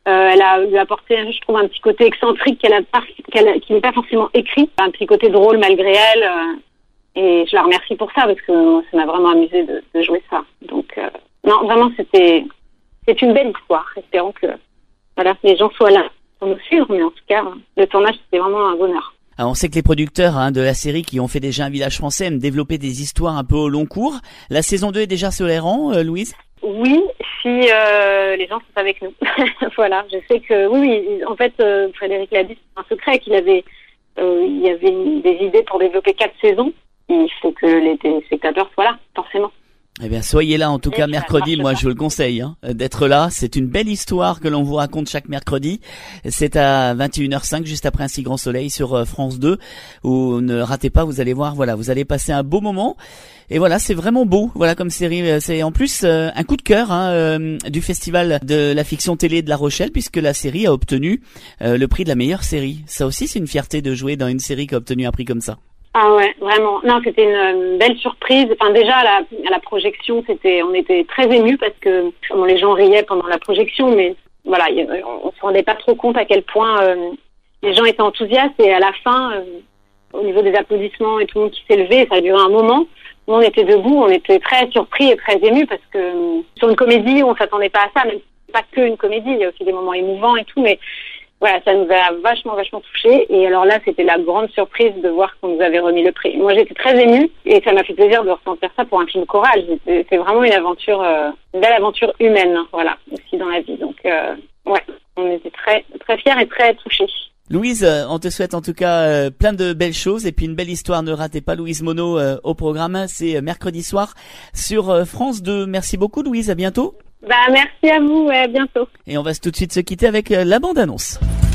Euh, elle a lui apporté, je trouve, un petit côté excentrique qu'elle a pas, qu'elle a, qui n'est pas forcément écrit, un petit côté drôle malgré elle. Euh, et je la remercie pour ça parce que moi, ça m'a vraiment amusé de, de jouer ça. Donc euh, non, vraiment, c'était c'est une belle histoire. Espérons que voilà, les gens soient là pour nous suivre, mais en tout cas, le tournage c'était vraiment un bonheur. Alors on sait que les producteurs hein, de la série qui ont fait déjà Un village français aiment développer des histoires un peu au long cours. La saison deux est déjà sur les rangs, euh, Louise ? Oui, si euh, les gens sont avec nous. Voilà, je sais que oui, oui en fait, euh, Frédéric l'a dit, c'est un secret qu'il avait, euh, il y avait une, des idées pour développer quatre saisons. Il faut que les téléspectateurs soient là, forcément. Eh bien, soyez là en tout cas mercredi, moi je vous le conseille hein, d'être là. C'est une belle histoire que l'on vous raconte chaque mercredi. C'est à vingt et une heures cinq, juste après Un si grand soleil sur France deux. Où ne ratez pas, vous allez voir, voilà, vous allez passer un beau moment. Et voilà, c'est vraiment beau, voilà comme série. C'est en plus euh, un coup de cœur hein, euh, du Festival de la fiction télé de La Rochelle, puisque la série a obtenu euh, le prix de la meilleure série. Ça aussi, c'est une fierté de jouer dans une série qui a obtenu un prix comme ça. Ah ouais, vraiment. Non, c'était une, une belle surprise. Enfin, déjà à la, à la projection, c'était, on était très émus parce que bon, les gens riaient pendant la projection, mais voilà, y, on, on se rendait pas trop compte à quel point euh, les gens étaient enthousiastes. Et à la fin, euh, au niveau des applaudissements et tout le monde qui s'est levé, ça a duré un moment. Nous, on était debout, on était très surpris et très émus parce que euh, sur une comédie, on s'attendait pas à ça, mais pas que une comédie. Il y a aussi des moments émouvants et tout, mais voilà, ça nous a vachement, vachement touchés. Et alors là, c'était la grande surprise de voir qu'on nous avait remis le prix. Moi, j'étais très émue et ça m'a fait plaisir de ressentir ça pour un film choral. C'est vraiment une aventure, euh, une belle aventure humaine, voilà, aussi dans la vie. Donc, euh, ouais, on était très, très fiers et très touchés. Louise, on te souhaite en tout cas euh, plein de belles choses et puis une belle histoire. Ne ratez pas Louise Monod euh, au programme. C'est mercredi soir sur euh, France deux. Merci beaucoup, Louise. À bientôt. Bah, merci à vous, ouais, à bientôt. Et on va tout de suite se quitter avec euh, la bande-annonce.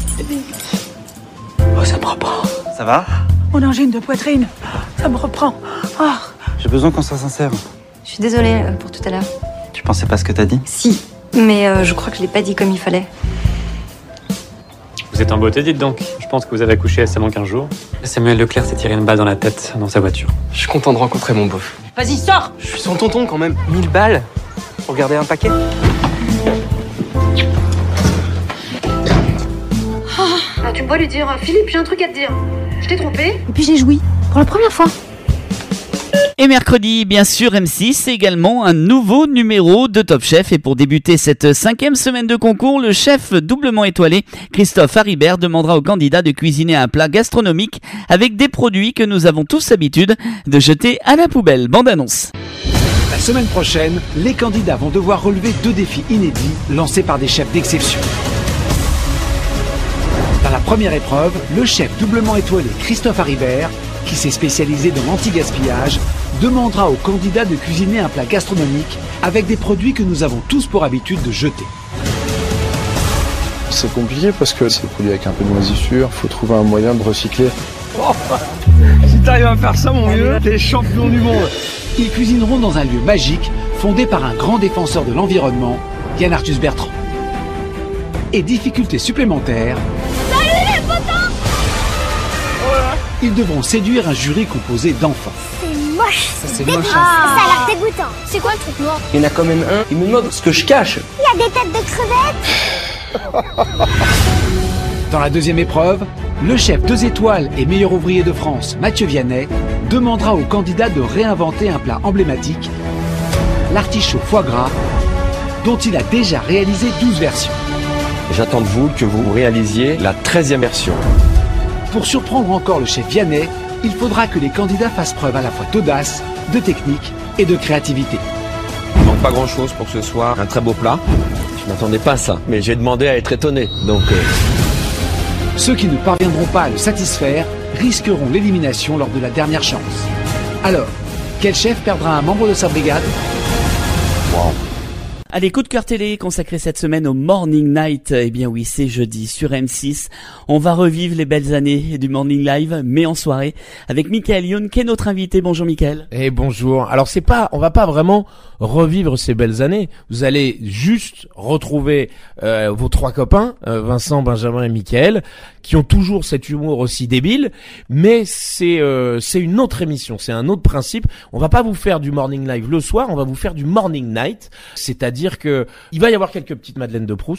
Oh, ça me reprend. Ça va? Mon angine de poitrine, ça me reprend. Oh. J'ai besoin qu'on soit sincère. Je suis désolée euh, pour tout à l'heure. Tu pensais pas ce que t'as dit? Si, mais euh, je crois que je l'ai pas dit comme il fallait. Vous êtes en beauté, dites donc. Je pense que vous avez accouché récemment quinze jours. Samuel Leclerc s'est tiré une balle dans la tête dans sa voiture. Je suis content de rencontrer mon beauf. Vas-y, sors! Je suis son tonton quand même. Mille balles pour garder un paquet. Ah, tu pourrais lui dire, Philippe, j'ai un truc à te dire. Je t'ai trompé. Et puis j'ai joui. Pour la première fois. Et mercredi, bien sûr, M six, également un nouveau numéro de Top Chef. Et pour débuter cette cinquième semaine de concours, le chef doublement étoilé, Christophe Haribert, demandera aux candidats de cuisiner un plat gastronomique avec des produits que nous avons tous l'habitude de jeter à la poubelle. Bande annonce. La semaine prochaine, les candidats vont devoir relever deux défis inédits lancés par des chefs d'exception. Dans la première épreuve, le chef doublement étoilé Christophe Haribert, qui s'est spécialisé dans l'anti-gaspillage, demandera aux candidats de cuisiner un plat gastronomique avec des produits que nous avons tous pour habitude de jeter. C'est compliqué parce que c'est produit avec un peu de moisissure, il faut trouver un moyen de recycler. Oh, si t'arrives à faire ça, mon vieux, t'es champion du monde. Ils cuisineront dans un lieu magique fondé par un grand défenseur de l'environnement, Yann Arthus Bertrand. Et difficulté supplémentaire, Salut les potins! Ils devront séduire un jury composé d'enfants. C'est moche. Ça, c'est dégueulasse. moche, Ah, ça a l'air dégoûtant. C'est quoi le truc noir? Il y en a quand même un, il me demande ce que je cache. Il y a des têtes de crevettes. Dans la deuxième épreuve, le chef deux étoiles et meilleur ouvrier de France, Mathieu Vianney, demandera aux candidats de réinventer un plat emblématique, l'artichaut foie gras, dont il a déjà réalisé douze versions. J'attends de vous que vous réalisiez la treizième version. Pour surprendre encore le chef Vianney, il faudra que les candidats fassent preuve à la fois d'audace, de technique et de créativité. Il ne manque pas grand chose pour que ce soit un très beau plat. Je m'attendais pas à ça, mais j'ai demandé à être étonné, donc... Euh... Ceux qui ne parviendront pas à le satisfaire risqueront l'élimination lors de la dernière chance. Alors, quel chef perdra un membre de sa brigade? Wow. Allez, coup de cœur télé consacré cette semaine au Morning Night. Eh bien oui, c'est jeudi sur M six. On va revivre les belles années du Morning Live, mais en soirée, avec Michael Youn, qui est notre invité. Bonjour Michael. Et bonjour. Alors c'est pas, on va pas vraiment revivre ces belles années. Vous allez juste retrouver euh, vos trois copains, euh, Vincent, Benjamin et Michael, qui ont toujours cet humour aussi débile, mais c'est euh, c'est une autre émission, c'est un autre principe. On va pas vous faire du Morning Live le soir, on va vous faire du Morning Night, c'est-à-dire que il va y avoir quelques petites madeleines de Proust.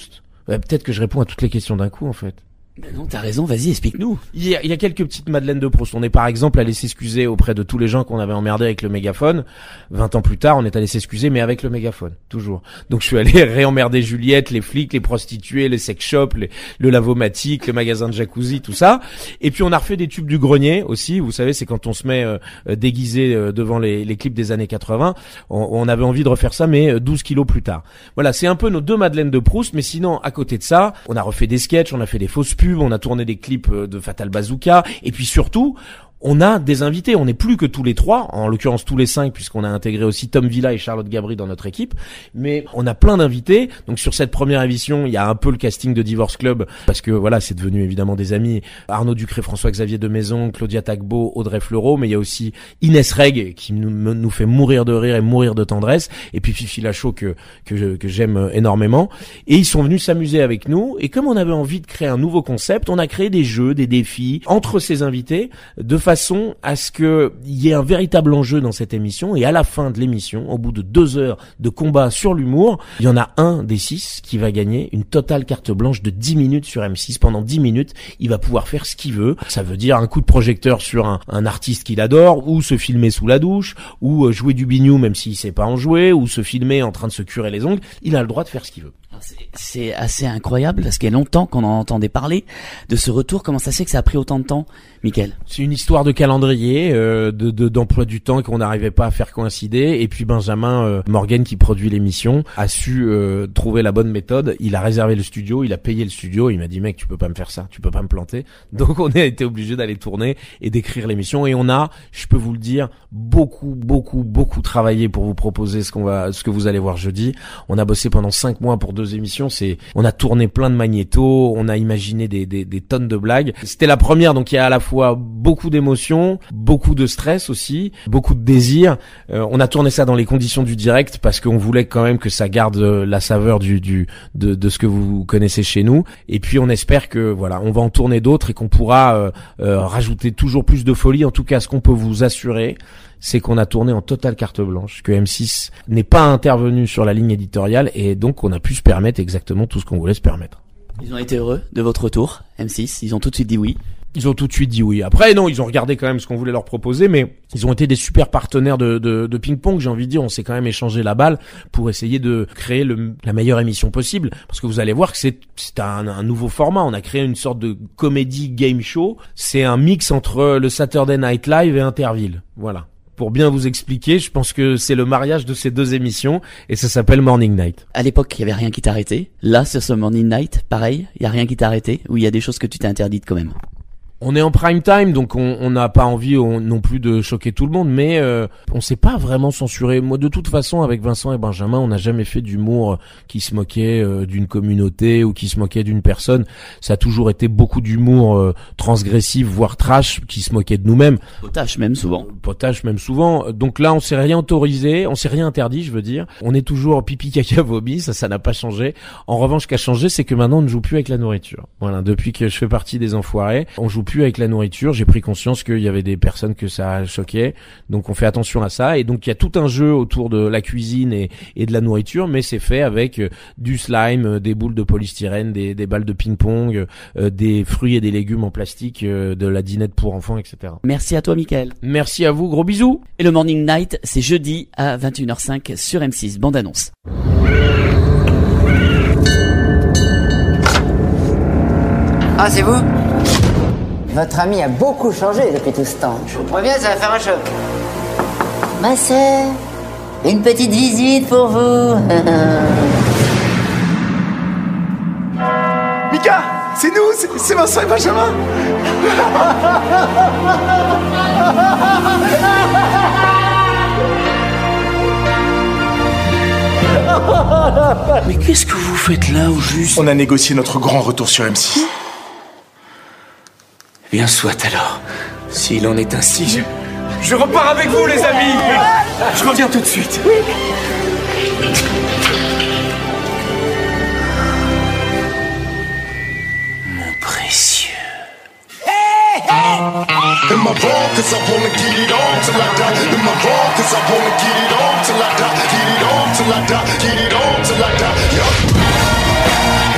Bah, peut-être que je réponds à toutes les questions d'un coup en fait. Ben non, t'as raison, vas-y, explique-nous. Il y, a, il y a quelques petites Madeleines de Proust. On est par exemple allé s'excuser auprès de tous les gens qu'on avait emmerdés avec le mégaphone. vingt ans plus tard, on est allé s'excuser, mais avec le mégaphone, toujours. Donc je suis allé réemmerder Juliette, les flics, les prostituées, les sex shops, les, le lavomatique, le magasin de jacuzzi, tout ça. Et puis on a refait des tubes du grenier aussi. Vous savez, c'est quand on se met euh, déguisé euh, devant les, les clips des années quatre-vingts. On, on avait envie de refaire ça, mais douze kilos plus tard. Voilà, c'est un peu nos deux Madeleines de Proust. Mais sinon, à côté de ça, on a refait des sketchs, on a fait des fausses pubs, on a tourné des clips de Fatal Bazooka, et puis surtout, on a des invités, on n'est plus que tous les trois, en l'occurrence tous les cinq, puisqu'on a intégré aussi Tom Villa et Charlotte Gabri dans notre équipe, mais on a plein d'invités. Donc sur cette première émission, il y a un peu le casting de Divorce Club, parce que voilà, c'est devenu évidemment des amis. Arnaud Ducré, François-Xavier de Maison, Claudia Tagbo, Audrey Fleurot, mais il y a aussi Inès Reg, qui nous, nous fait mourir de rire et mourir de tendresse, et puis Fifi Lachaud, que, que, que j'aime énormément. Et ils sont venus s'amuser avec nous, et comme on avait envie de créer un nouveau concept, on a créé des jeux, des défis, entre ces invités, de façon à ce que il y ait un véritable enjeu dans cette émission, et à la fin de l'émission, au bout de deux heures de combat sur l'humour, il y en a un des six qui va gagner une totale carte blanche de dix minutes sur M six. Pendant dix minutes, il va pouvoir faire ce qu'il veut. Ça veut dire un coup de projecteur sur un, un artiste qu'il adore, ou se filmer sous la douche, ou jouer du bignou même s'il sait pas en jouer, ou se filmer en train de se curer les ongles. Il a le droit de faire ce qu'il veut. C'est, c'est assez incroyable, parce qu'il y a longtemps qu'on en entendait parler de ce retour. Comment ça se fait que ça a pris autant de temps, Mickaël? C'est une histoire de calendrier, euh, de, de d'emploi du temps qu'on n'arrivait pas à faire coïncider. Et puis Benjamin euh, Morgan, qui produit l'émission, a su euh, trouver la bonne méthode. Il a réservé le studio, il a payé le studio. Il m'a dit, mec, tu peux pas me faire ça, tu peux pas me planter. Donc on a été obligé d'aller tourner et d'écrire l'émission. Et on a, je peux vous le dire, beaucoup, beaucoup, beaucoup travaillé pour vous proposer ce qu'on va, ce que vous allez voir jeudi. On a bossé pendant cinq mois pour deux émissions. C'est, on a tourné plein de magnétos, on a imaginé des, des, des tonnes de blagues. C'était la première, donc il y a à la fois beaucoup d'émotions, beaucoup de stress aussi, beaucoup de désir. Euh, on a tourné ça dans les conditions du direct parce qu'on voulait quand même que ça garde la saveur du, du, de, de ce que vous connaissez chez nous. Et puis on espère que voilà, on va en tourner d'autres et qu'on pourra euh, euh, rajouter toujours plus de folie. En tout cas, ce qu'on peut vous assurer, c'est qu'on a tourné en totale carte blanche, que M six n'est pas intervenu sur la ligne éditoriale, et donc on a pu se permettre exactement tout ce qu'on voulait se permettre. Ils ont été heureux de votre retour, M six, ils ont tout de suite dit oui. Ils ont tout de suite dit oui. Après, non, ils ont regardé quand même ce qu'on voulait leur proposer, mais ils ont été des super partenaires de, de, de ping-pong, j'ai envie de dire. On s'est quand même échangé la balle pour essayer de créer le, la meilleure émission possible. Parce que vous allez voir que c'est, c'est un, un nouveau format. On a créé une sorte de comédie game show. C'est un mix entre le Saturday Night Live et Interville. Voilà. Pour bien vous expliquer, je pense que c'est le mariage de ces deux émissions, et ça s'appelle Morning Night. À l'époque, il y avait rien qui t'arrêtait. Là, sur ce Morning Night, pareil, il y a rien qui t'a arrêté, ou il y a des choses que tu t'es interdites quand même? On est en prime time, donc on n'a pas envie on, non plus de choquer tout le monde, mais euh, on s'est pas vraiment censuré. Moi, de toute façon, avec Vincent et Benjamin, on n'a jamais fait d'humour qui se moquait euh, d'une communauté ou qui se moquait d'une personne. Ça a toujours été beaucoup d'humour euh, transgressif, voire trash, qui se moquait de nous-mêmes. Potache même souvent. Potache même souvent. Donc là, on s'est rien autorisé, on s'est rien interdit, je veux dire. On est toujours pipi, caca, vomi, ça, ça n'a pas changé. En revanche, ce qui a changé, c'est que maintenant, on ne joue plus avec la nourriture. Voilà, depuis que je fais partie des enfoirés, on joue plus avec la nourriture. J'ai pris conscience qu'il y avait des personnes que ça choquait, donc on fait attention à ça. Et donc il y a tout un jeu autour de la cuisine et, et de la nourriture, mais c'est fait avec euh, du slime, euh, des boules de polystyrène, des, des balles de ping-pong, euh, des fruits et des légumes en plastique, euh, de la dinette pour enfants, et cetera. Merci à toi, Mickaël. Merci à vous, gros bisous. Et le Morning Night, c'est jeudi à vingt et une heures cinq sur M six. Bande annonce. Ah, c'est vous? Votre ami a beaucoup changé depuis tout ce temps. Je vous préviens, ça va faire un choc. Ma sœur, une petite visite pour vous. Mika, c'est nous, c'est, c'est Vincent et Benjamin. Mais qu'est-ce que vous faites là au juste? On a négocié notre grand retour sur M six. Bien soit alors, s'il en est ainsi, je... je repars avec vous les amis. Je reviens tout de suite. Mon précieux.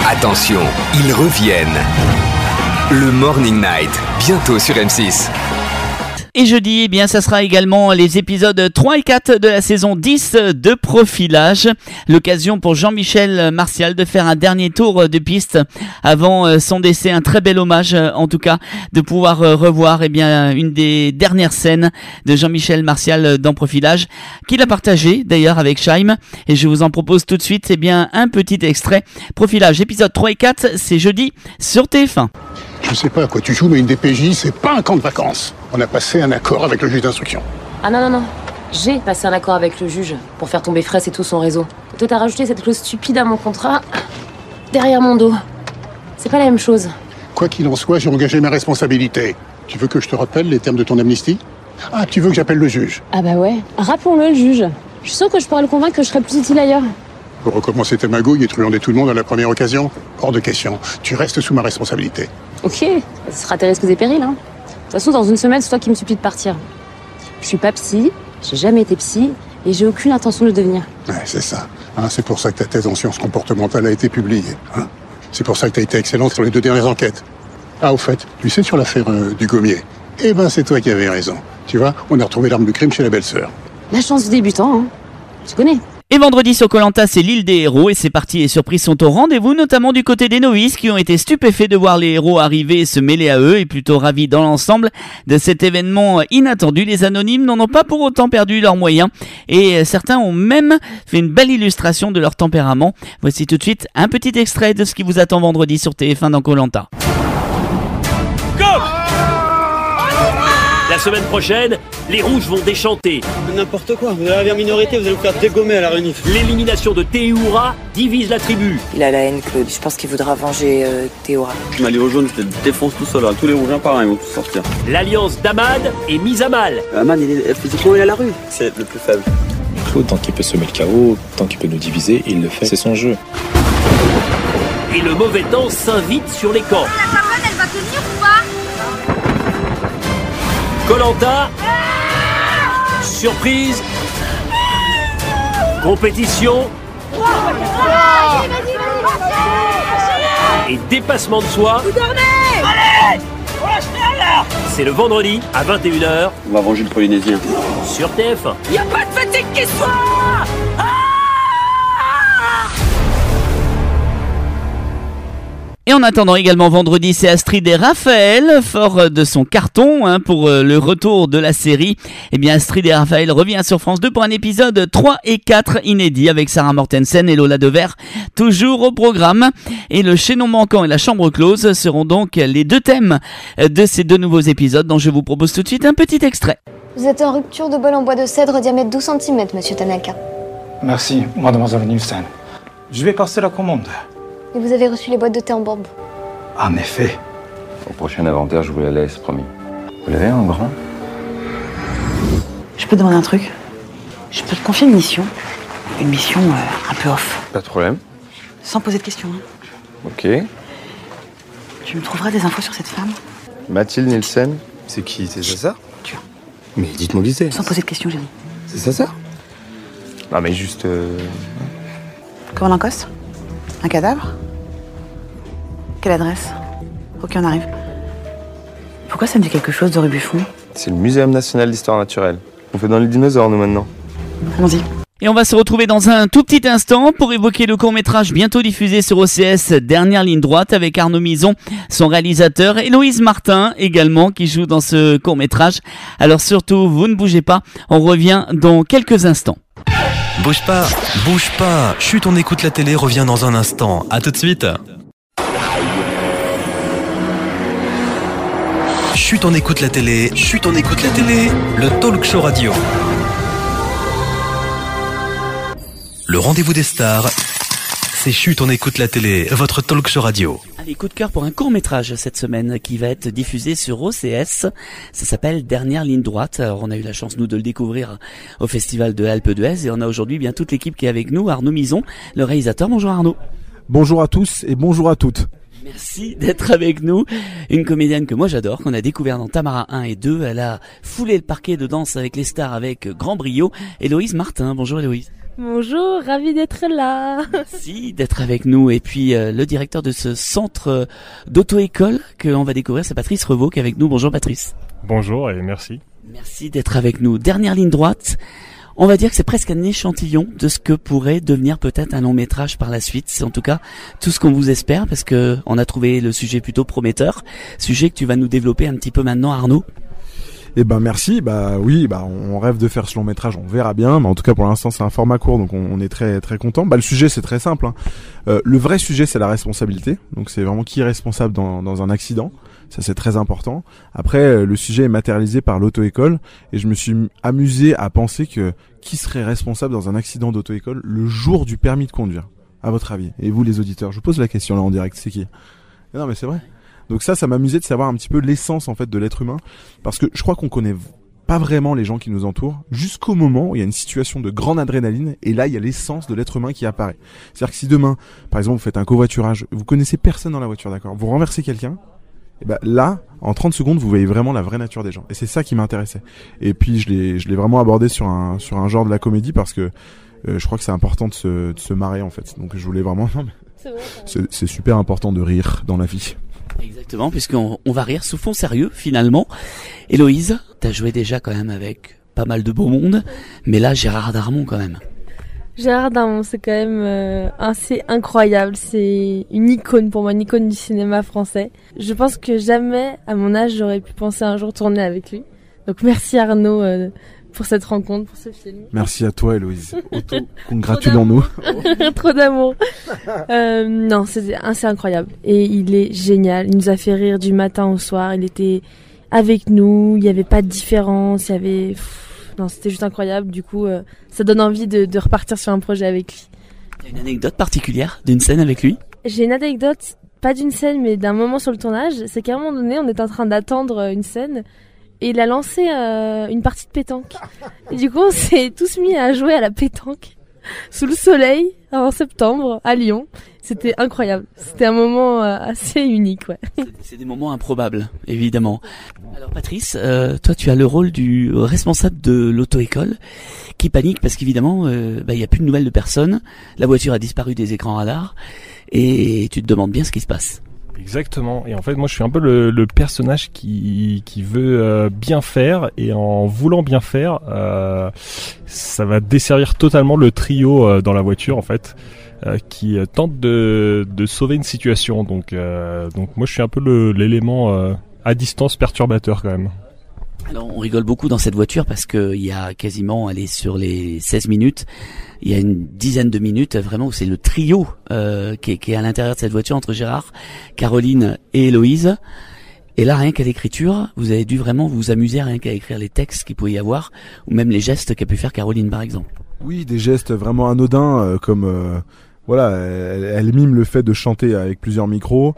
Attention, ils reviennent. Le Morning Night, bientôt sur M six. Et jeudi, eh bien, ça sera également les épisodes trois et quatre de la saison dix de Profilage. L'occasion pour Jean-Michel Martial de faire un dernier tour de piste avant son décès. Un très bel hommage, en tout cas, de pouvoir revoir, eh bien, une des dernières scènes de Jean-Michel Martial dans Profilage, qu'il a partagé, d'ailleurs, avec Scheim. Et je vous en propose tout de suite, eh bien, un petit extrait. Profilage, épisode trois et quatre, c'est jeudi sur T F un. Je sais pas à quoi tu joues, mais une D P J, c'est pas un camp de vacances. On a passé un accord avec le juge d'instruction. Ah non, non, non. J'ai passé un accord avec le juge pour faire tomber Fraisse et tout son réseau. Et toi, t'as rajouté cette clause stupide à mon contrat derrière mon dos. C'est pas la même chose. Quoi qu'il en soit, j'ai engagé mes responsabilités. Tu veux que je te rappelle les termes de ton amnistie? Ah, tu veux que j'appelle le juge? Ah bah ouais. Rappelons-le, le juge. Je suis sûre que je pourrais le convaincre que je serais plus utile ailleurs. Pour recommencer ta magouille et truander tout le monde à la première occasion? Hors de question. Tu restes sous ma responsabilité. Ok, ce sera tes risques et périls, hein. De toute façon, dans une semaine, c'est toi qui me supplie de partir. Je suis pas psy, j'ai jamais été psy, et j'ai aucune intention de le devenir. Ouais, c'est ça. Hein, c'est pour ça que ta thèse en sciences comportementales a été publiée. Hein. C'est pour ça que t'as été excellente sur les deux dernières enquêtes. Ah, au fait, tu sais sur l'affaire euh, du gommier? Eh ben, c'est toi qui avais raison. Tu vois, on a retrouvé l'arme de crime chez la belle-sœur. La chance du débutant, hein. Tu connais. Et vendredi sur Koh-Lanta, c'est l'île des héros et c'est parti. Et surprises sont au rendez-vous, notamment du côté des novices qui ont été stupéfaits de voir les héros arriver et se mêler à eux et plutôt ravis dans l'ensemble de cet événement inattendu. Les anonymes n'en ont pas pour autant perdu leurs moyens et certains ont même fait une belle illustration de leur tempérament. Voici tout de suite un petit extrait de ce qui vous attend vendredi sur T F un dans Koh-Lanta. Go! La semaine prochaine, les rouges vont déchanter. N'importe quoi, vous allez arriver en minorité, vous allez vous faire dégommer à la réunif. L'élimination de Théoura divise la tribu. Il a la haine, Claude. Je pense qu'il voudra venger euh, Théoura. Mais les jaunes, je les défonce tout seul. Hein. Tous les rouges, pareil, ils vont tous sortir. L'alliance d'Amad est mise à mal. Amad, il est physiquement, il est à la rue. C'est le plus faible. Claude, tant qu'il peut semer le chaos, tant qu'il peut nous diviser, il le fait. C'est son jeu. Et le mauvais temps s'invite sur les camps. La savane, elle va tenir ou pas? Koh-Lanta, surprise, compétition et dépassement de soi. Vous dormez? Allez, on lâche rien là. C'est le vendredi à vingt et une heures. On va venger le Polynésien. Sur T F un. Y a pas de fatigue qui soit. Et en attendant également vendredi, c'est Astrid et Raphaël, fort de son carton hein, pour le retour de la série. Eh bien Astrid et Raphaël revient sur France deux pour un épisode trois et quatre inédit avec Sarah Mortensen et Lola Devers, toujours au programme. Et le chaînon manquant et la chambre close seront donc les deux thèmes de ces deux nouveaux épisodes dont je vous propose tout de suite un petit extrait. Vous êtes en rupture de bol en bois de cèdre diamètre douze centimètres, monsieur Tanaka. Merci, mademoiselle Nielsen. Je vais passer la commande. Et vous avez reçu les boîtes de thé en bambou. En effet. Au prochain inventaire, je vous la laisse, promis. Vous l'avez en grand? Je peux te demander un truc? Je peux te confier une mission. Une mission euh, un peu off. Pas de problème. Sans poser de questions. Hein. Ok. Tu me trouveras des infos sur cette femme? Mathilde Nielsen. C'est qui? C'est sa sœur? Tu vois. Mais dites-moi qui c'est. Sans poser de questions, j'ai dit. C'est sa sœur? Non mais juste... Euh... Comment l'encoste? Un cadavre? Quelle adresse? Ok, on arrive. Pourquoi ça me dit quelque chose de rue Buffon? C'est le Muséum National d'Histoire Naturelle. On fait dans les dinosaures, nous, maintenant. Allons-y. Et on va se retrouver dans un tout petit instant pour évoquer le court-métrage bientôt diffusé sur O C S, Dernière ligne droite, avec Arnaud Mison, son réalisateur, et Loïse Martin également, qui joue dans ce court-métrage. Alors surtout, vous ne bougez pas, on revient dans quelques instants. Bouge pas, bouge pas. Chut, on écoute la télé, revient dans un instant. À tout de suite. Chut, on écoute la télé. Chut, on écoute la télé. Le talk show radio. Le rendez-vous des stars. C'est Chut, on écoute la télé. Votre talk show radio. Allez, coup de cœur pour un court-métrage cette semaine qui va être diffusé sur O C S. Ça s'appelle Dernière ligne droite. Alors, on a eu la chance, nous, de le découvrir au Festival de Alpe d'Huez et on a aujourd'hui bien toute l'équipe qui est avec nous. Arnaud Mison, le réalisateur. Bonjour Arnaud. Bonjour à tous et bonjour à toutes. Merci d'être avec nous. Une comédienne que moi j'adore, qu'on a découvert dans Tamara un et deux. Elle a foulé le parquet de danse avec les stars avec grand brio. Héloïse Martin. Bonjour Héloïse. Bonjour, ravi d'être là. Merci d'être avec nous. Et puis euh, le directeur de ce centre d'auto-école qu'on va découvrir, c'est Patrice Revaux qui est avec nous. Bonjour Patrice. Bonjour et merci. Merci d'être avec nous. Dernière ligne droite. On va dire que c'est presque un échantillon de ce que pourrait devenir peut-être un long métrage par la suite. C'est en tout cas tout ce qu'on vous espère parce que on a trouvé le sujet plutôt prometteur. Sujet que tu vas nous développer un petit peu maintenant, Arnaud. Eh ben merci, bah oui, bah on rêve de faire ce long métrage, on verra bien, mais en tout cas pour l'instant c'est un format court, donc on, on est très très content. Bah le sujet c'est très simple, hein. Euh, le vrai sujet c'est la responsabilité, donc c'est vraiment qui est responsable dans, dans un accident, ça c'est très important. Après le sujet est matérialisé par l'auto-école et je me suis amusé à penser que qui serait responsable dans un accident d'auto-école le jour du permis de conduire, à votre avis? Et vous les auditeurs, je vous pose la question là en direct, c'est qui? Non mais c'est vrai. Donc ça, ça m'amusait de savoir un petit peu l'essence en fait de l'être humain, parce que je crois qu'on connaît pas vraiment les gens qui nous entourent jusqu'au moment où il y a une situation de grande adrénaline et là il y a l'essence de l'être humain qui apparaît. C'est-à-dire que si demain, par exemple, vous faites un covoiturage, vous connaissez personne dans la voiture, d'accord, vous renversez quelqu'un, et ben là, en trente secondes, vous voyez vraiment la vraie nature des gens. Et c'est ça qui m'intéressait. Et puis je l'ai, je l'ai vraiment abordé sur un sur un genre de la comédie parce que euh, je crois que c'est important de se de se marrer en fait. Donc je voulais vraiment. Non, mais c'est, vrai, c'est, c'est super important de rire dans la vie. Exactement, puisqu'on on va rire sous fond sérieux finalement. Héloïse, t'as joué déjà quand même avec pas mal de beau monde, mais là Gérard Darmon quand même. Gérard Darmon, c'est quand même euh, assez incroyable, c'est une icône pour moi, une icône du cinéma français. Je pense que jamais à mon âge j'aurais pu penser un jour tourner avec lui. Donc merci Arnaud euh, pour cette rencontre, pour ce film. Merci à toi Héloïse. Auto-congratulons-nous. Trop d'amour. euh, non, c'est, c'est incroyable. Et il est génial. Il nous a fait rire du matin au soir. Il était avec nous. Il n'y avait pas de différence. Il y avait... Pff, non, c'était juste incroyable. Du coup, euh, ça donne envie de, de repartir sur un projet avec lui. T'as une anecdote particulière d'une scène avec lui? J'ai une anecdote, pas d'une scène, mais d'un moment sur le tournage. C'est qu'à un moment donné, on était en train d'attendre une scène. Et il a lancé euh, une partie de pétanque. Et du coup, on s'est tous mis à jouer à la pétanque sous le soleil en septembre à Lyon. C'était incroyable. C'était un moment euh, assez unique, ouais. C'est, c'est des moments improbables, évidemment. Alors Patrice, euh, toi tu as le rôle du responsable de l'auto-école qui panique parce qu'évidemment, euh, bah, y a plus de nouvelles de personne. La voiture a disparu des écrans radars et tu te demandes bien ce qui se passe. Exactement. Et en fait, moi, je suis un peu le, le personnage qui qui veut euh, bien faire, et en voulant bien faire, euh, ça va desservir totalement le trio euh, dans la voiture, en fait, euh, qui euh, tente de de sauver une situation. Donc euh, donc moi, je suis un peu le, l'élément euh, à distance perturbateur quand même. Alors on rigole beaucoup dans cette voiture parce que il y a quasiment, allez, sur les seize minutes, il y a une dizaine de minutes vraiment où c'est le trio euh, qui, est, qui est à l'intérieur de cette voiture entre Gérard, Caroline et Héloïse. Et là, rien qu'à l'écriture, vous avez dû vraiment vous amuser rien qu'à écrire les textes qu'il pouvait y avoir, ou même les gestes qu'a pu faire Caroline par exemple. Oui, des gestes vraiment anodins, euh, comme euh, voilà, elle, elle mime le fait de chanter avec plusieurs micros.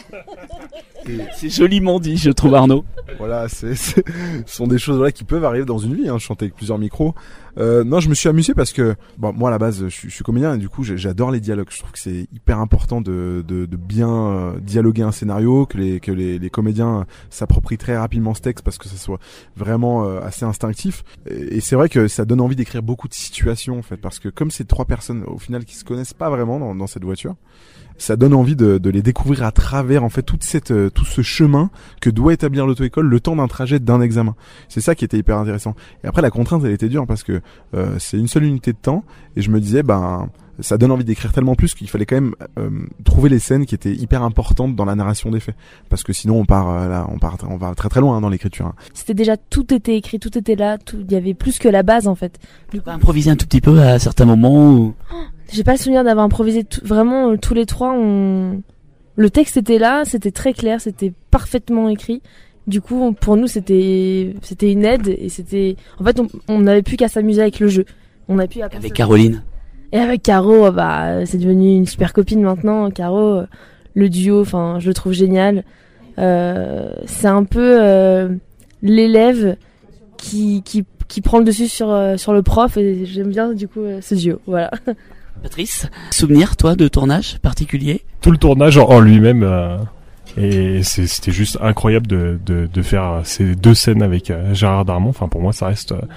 C'est joliment dit, je trouve, Arnaud. Voilà, c'est, c'est, ce sont des choses voilà qui peuvent arriver dans une vie, hein, chanter avec plusieurs micros. Euh, non, je me suis amusé parce que, bon, moi à la base, je suis, je suis comédien et du coup, j'adore les dialogues. Je trouve que c'est hyper important de, de, de bien euh, dialoguer un scénario, que les, que les, les comédiens s'approprient très rapidement ce texte parce que ça soit vraiment euh, assez instinctif. Et, et c'est vrai que ça donne envie d'écrire beaucoup de situations en fait, parce que comme c'est trois personnes au final qui se connaissent pas vraiment dans, dans cette voiture, ça donne envie de, de les découvrir à travers en fait toute cette euh, tout ce chemin que doit établir l'auto-école le temps d'un trajet, d'un examen. C'est ça qui était hyper intéressant. Et après la contrainte elle était dure parce que euh, c'est une seule unité de temps et je me disais ben ça donne envie d'écrire tellement plus qu'il fallait quand même euh, trouver les scènes qui étaient hyper importantes dans la narration des faits parce que sinon on part euh, là on part on va très très loin hein, dans l'écriture. Hein. C'était déjà tout était écrit, tout était là, tout il y avait plus que la base en fait. Tu peux improviser un tout petit peu à certains moments ou... oh, j'ai pas le souvenir d'avoir improvisé tout, vraiment euh, tous les trois on le texte était là, c'était très clair, c'était parfaitement écrit. Du coup, pour nous, c'était c'était une aide et c'était en fait on on n'avait plus qu'à s'amuser avec le jeu. On a pu avec Caroline. Et avec Caro, bah c'est devenu une super copine maintenant. Caro, le duo, enfin, je le trouve génial. Euh, c'est un peu euh, l'élève qui qui qui prend le dessus sur euh, sur le prof et j'aime bien du coup euh, ce duo. Voilà. Patrice, souvenir toi de tournage particulier? Tout le tournage en, en lui-même. Euh... Et c'est, c'était juste incroyable de, de, de faire ces deux scènes avec euh, Gérard Darmon. Enfin, pour moi, ça reste euh,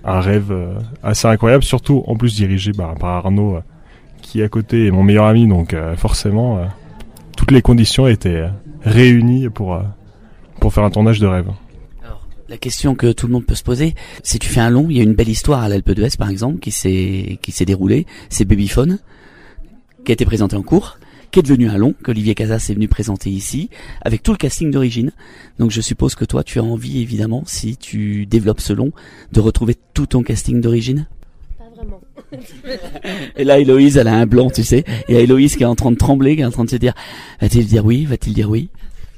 un rêve euh, assez incroyable, surtout en plus dirigé bah, par Arnaud, euh, qui à côté est mon meilleur ami, donc euh, forcément euh, toutes les conditions étaient euh, réunies pour euh, pour faire un tournage de rêve. La question que tout le monde peut se poser, si tu fais un long, il y a une belle histoire à l'Alpe d'Huez par exemple qui s'est qui s'est déroulée, c'est Babyphone, qui a été présenté en cours, qui est devenu un long, qu'Olivier Casas est venu présenter ici, avec tout le casting d'origine. Donc je suppose que toi tu as envie évidemment, si tu développes ce long, de retrouver tout ton casting d'origine. Pas vraiment. Et là Héloïse elle a un blanc, tu sais, et Héloïse qui est en train de trembler, qui est en train de se dire, va-t-il dire oui, va-t-il dire oui?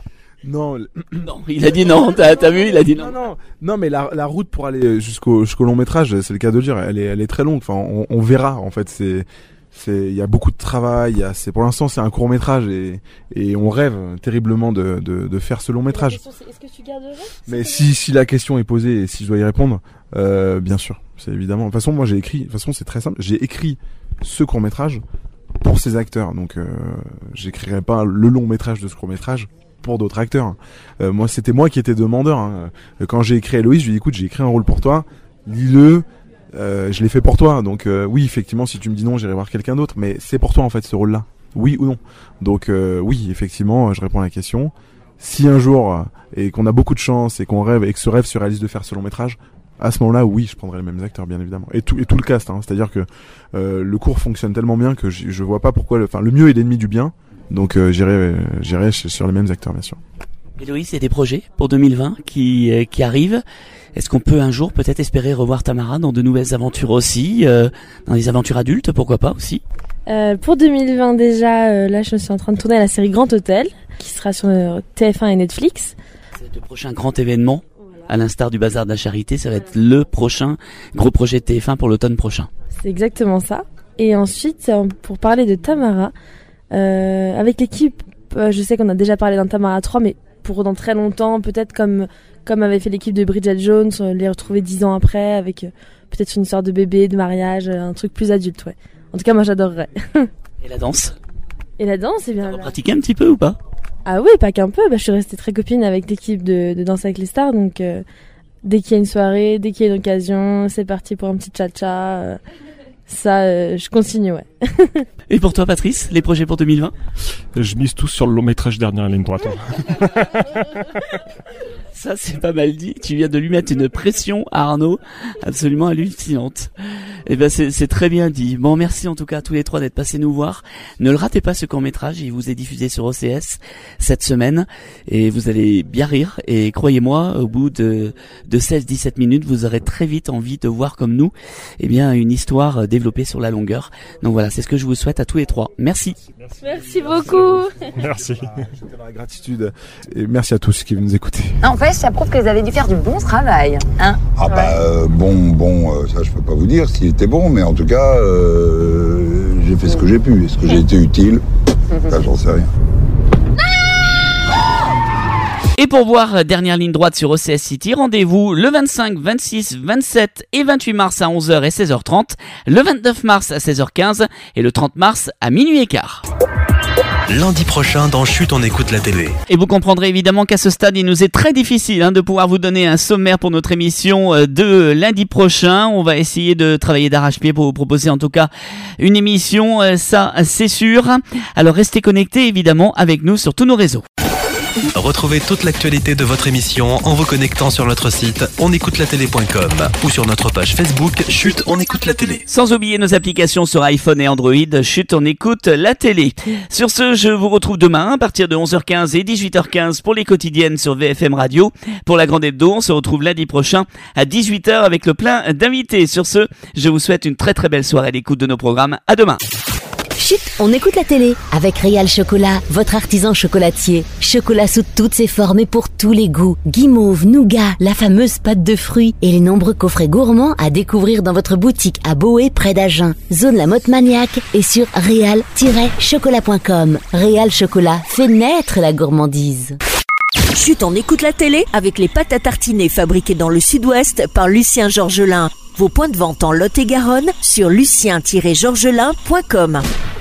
Non, non, il a dit non, t'as, t'as vu, il a dit non. Non, non, non, mais la, la route pour aller jusqu'au, jusqu'au long métrage, c'est le cas de le dire, elle est, elle est très longue. Enfin, on, on verra, en fait, c'est, c'est, il y a beaucoup de travail, il y a, c'est, pour l'instant, c'est un court métrage et, et on rêve terriblement de, de, de faire ce long métrage. Est-ce que tu garderais? Mais si, si la question est posée et si je dois y répondre, euh, bien sûr, c'est évidemment. De toute façon, moi, j'ai écrit, de toute façon, c'est très simple, j'ai écrit ce court métrage pour ces acteurs, donc, euh, j'écrirai pas le long métrage de ce court métrage pour d'autres acteurs. Euh, moi, c'était moi qui étais demandeur. Hein. Quand j'ai écrit Héloïse, je lui ai dit, écoute, j'ai écrit un rôle pour toi, lis-le, euh, je l'ai fait pour toi. Donc euh, oui, effectivement, si tu me dis non, j'irai voir quelqu'un d'autre, mais c'est pour toi en fait ce rôle-là. Oui ou non. Donc euh, oui, effectivement, je réponds à la question. Si un jour, euh, et qu'on a beaucoup de chance, et qu'on rêve, et que ce rêve se réalise de faire ce long métrage, à ce moment-là, oui, je prendrai les mêmes acteurs, bien évidemment. Et tout, et tout le cast, hein. C'est-à-dire que euh, le cours fonctionne tellement bien que je, je vois pas pourquoi, le, enfin, le mieux est l'ennemi du bien. Donc euh, j'irai, euh, j'irai sur les mêmes acteurs, bien sûr. Héloïse, il y a des projets pour deux mille vingt qui euh, qui arrivent. Est-ce qu'on peut un jour peut-être espérer revoir Tamara dans de nouvelles aventures aussi, euh, dans des aventures adultes, pourquoi pas aussi? Euh, pour deux mille vingt déjà, euh, là je suis en train de tourner la série Grand Hôtel, qui sera sur euh, T F un et Netflix. C'est le prochain grand événement, à l'instar du Bazar de la Charité, ça va être le prochain gros projet de T F un pour l'automne prochain. C'est exactement ça. Et ensuite, pour parler de Tamara, euh, avec l'équipe, euh, je sais qu'on a déjà parlé d'un Tamara trois, mais pour dans très longtemps, peut-être comme comme avait fait l'équipe de Bridget Jones, les retrouver dix ans après, avec euh, peut-être une histoire de bébé, de mariage, un truc plus adulte, ouais. En tout cas, moi j'adorerais. Et la danse? Et la danse, eh bien. On va pratiquer un petit peu ou pas? Ah oui, pas qu'un peu. Bah, je suis restée très copine avec l'équipe de, de Danse avec les stars, donc euh, dès qu'il y a une soirée, dès qu'il y a une occasion, c'est parti pour un petit cha-cha. Euh, ça, euh, je continue, ouais. Et pour toi, Patrice, les projets pour deux mille vingt? Je mise tout sur le long métrage Dernière ligne droite. Ça, c'est pas mal dit. Tu viens de lui mettre une pression à Arnaud absolument hallucinante. Et ben, c'est, c'est très bien dit. Bon, merci en tout cas à tous les trois d'être passés nous voir. Ne le ratez pas ce court-métrage. Il vous est diffusé sur O C S cette semaine. Et vous allez bien rire. Et croyez-moi, au bout de, de seize dix-sept minutes, vous aurez très vite envie de voir comme nous, eh bien, une histoire développée sur la longueur. Donc voilà, c'est ce que je vous souhaite à tous les trois. Merci. Merci, merci beaucoup. Merci. J'étais dans la gratitude. Et merci à tous qui nous écouter. En fait, ça prouve que vous avez dû faire du bon travail, hein. Ah bah ouais. euh, bon, bon, euh, ça je peux pas vous dire s'il était bon, mais en tout cas, euh, j'ai fait ce que j'ai pu. Est-ce que j'ai été utile? Ça, j'en sais rien. Et pour voir Dernière ligne droite sur O C S City, rendez-vous le vingt-cinq, vingt-six, vingt-sept et vingt-huit mars à onze heures et seize heures trente, le vingt-neuf mars à seize heures quinze et le trente mars à minuit et quart. Lundi prochain dans Chut, on écoute la télé. Et vous comprendrez évidemment qu'à ce stade, il nous est très difficile hein, de pouvoir vous donner un sommaire pour notre émission de lundi prochain. On va essayer de travailler d'arrache-pied pour vous proposer en tout cas une émission, ça c'est sûr. Alors restez connectés évidemment avec nous sur tous nos réseaux. Retrouvez toute l'actualité de votre émission en vous connectant sur notre site onécoutelatélé point com ou sur notre page Facebook Chut, on écoute la télé. Sans oublier nos applications sur iPhone et Android, Chut, on écoute la télé. Sur ce, je vous retrouve demain à partir de onze heures quinze et dix-huit heures quinze pour les quotidiennes sur V F M Radio. Pour la Grande Hebdo, on se retrouve lundi prochain à dix-huit heures avec le plein d'invités. Sur ce, je vous souhaite une très très belle soirée d'écoute de nos programmes. À demain. Chut, on écoute la télé avec Réal Chocolat, votre artisan chocolatier. Chocolat sous toutes ses formes et pour tous les goûts. Guimauve, nougat, la fameuse pâte de fruits et les nombreux coffrets gourmands à découvrir dans votre boutique à Boé près d'Agen. Zone La Motte Maniaque et sur réal tiret chocolat point com. Réal Chocolat fait naître la gourmandise. Chut, on écoute la télé avec les pâtes à tartiner fabriquées dans le sud-ouest par Lucien Georgelin. Vos points de vente en Lot-et-Garonne sur lucien tiret georgelin point com.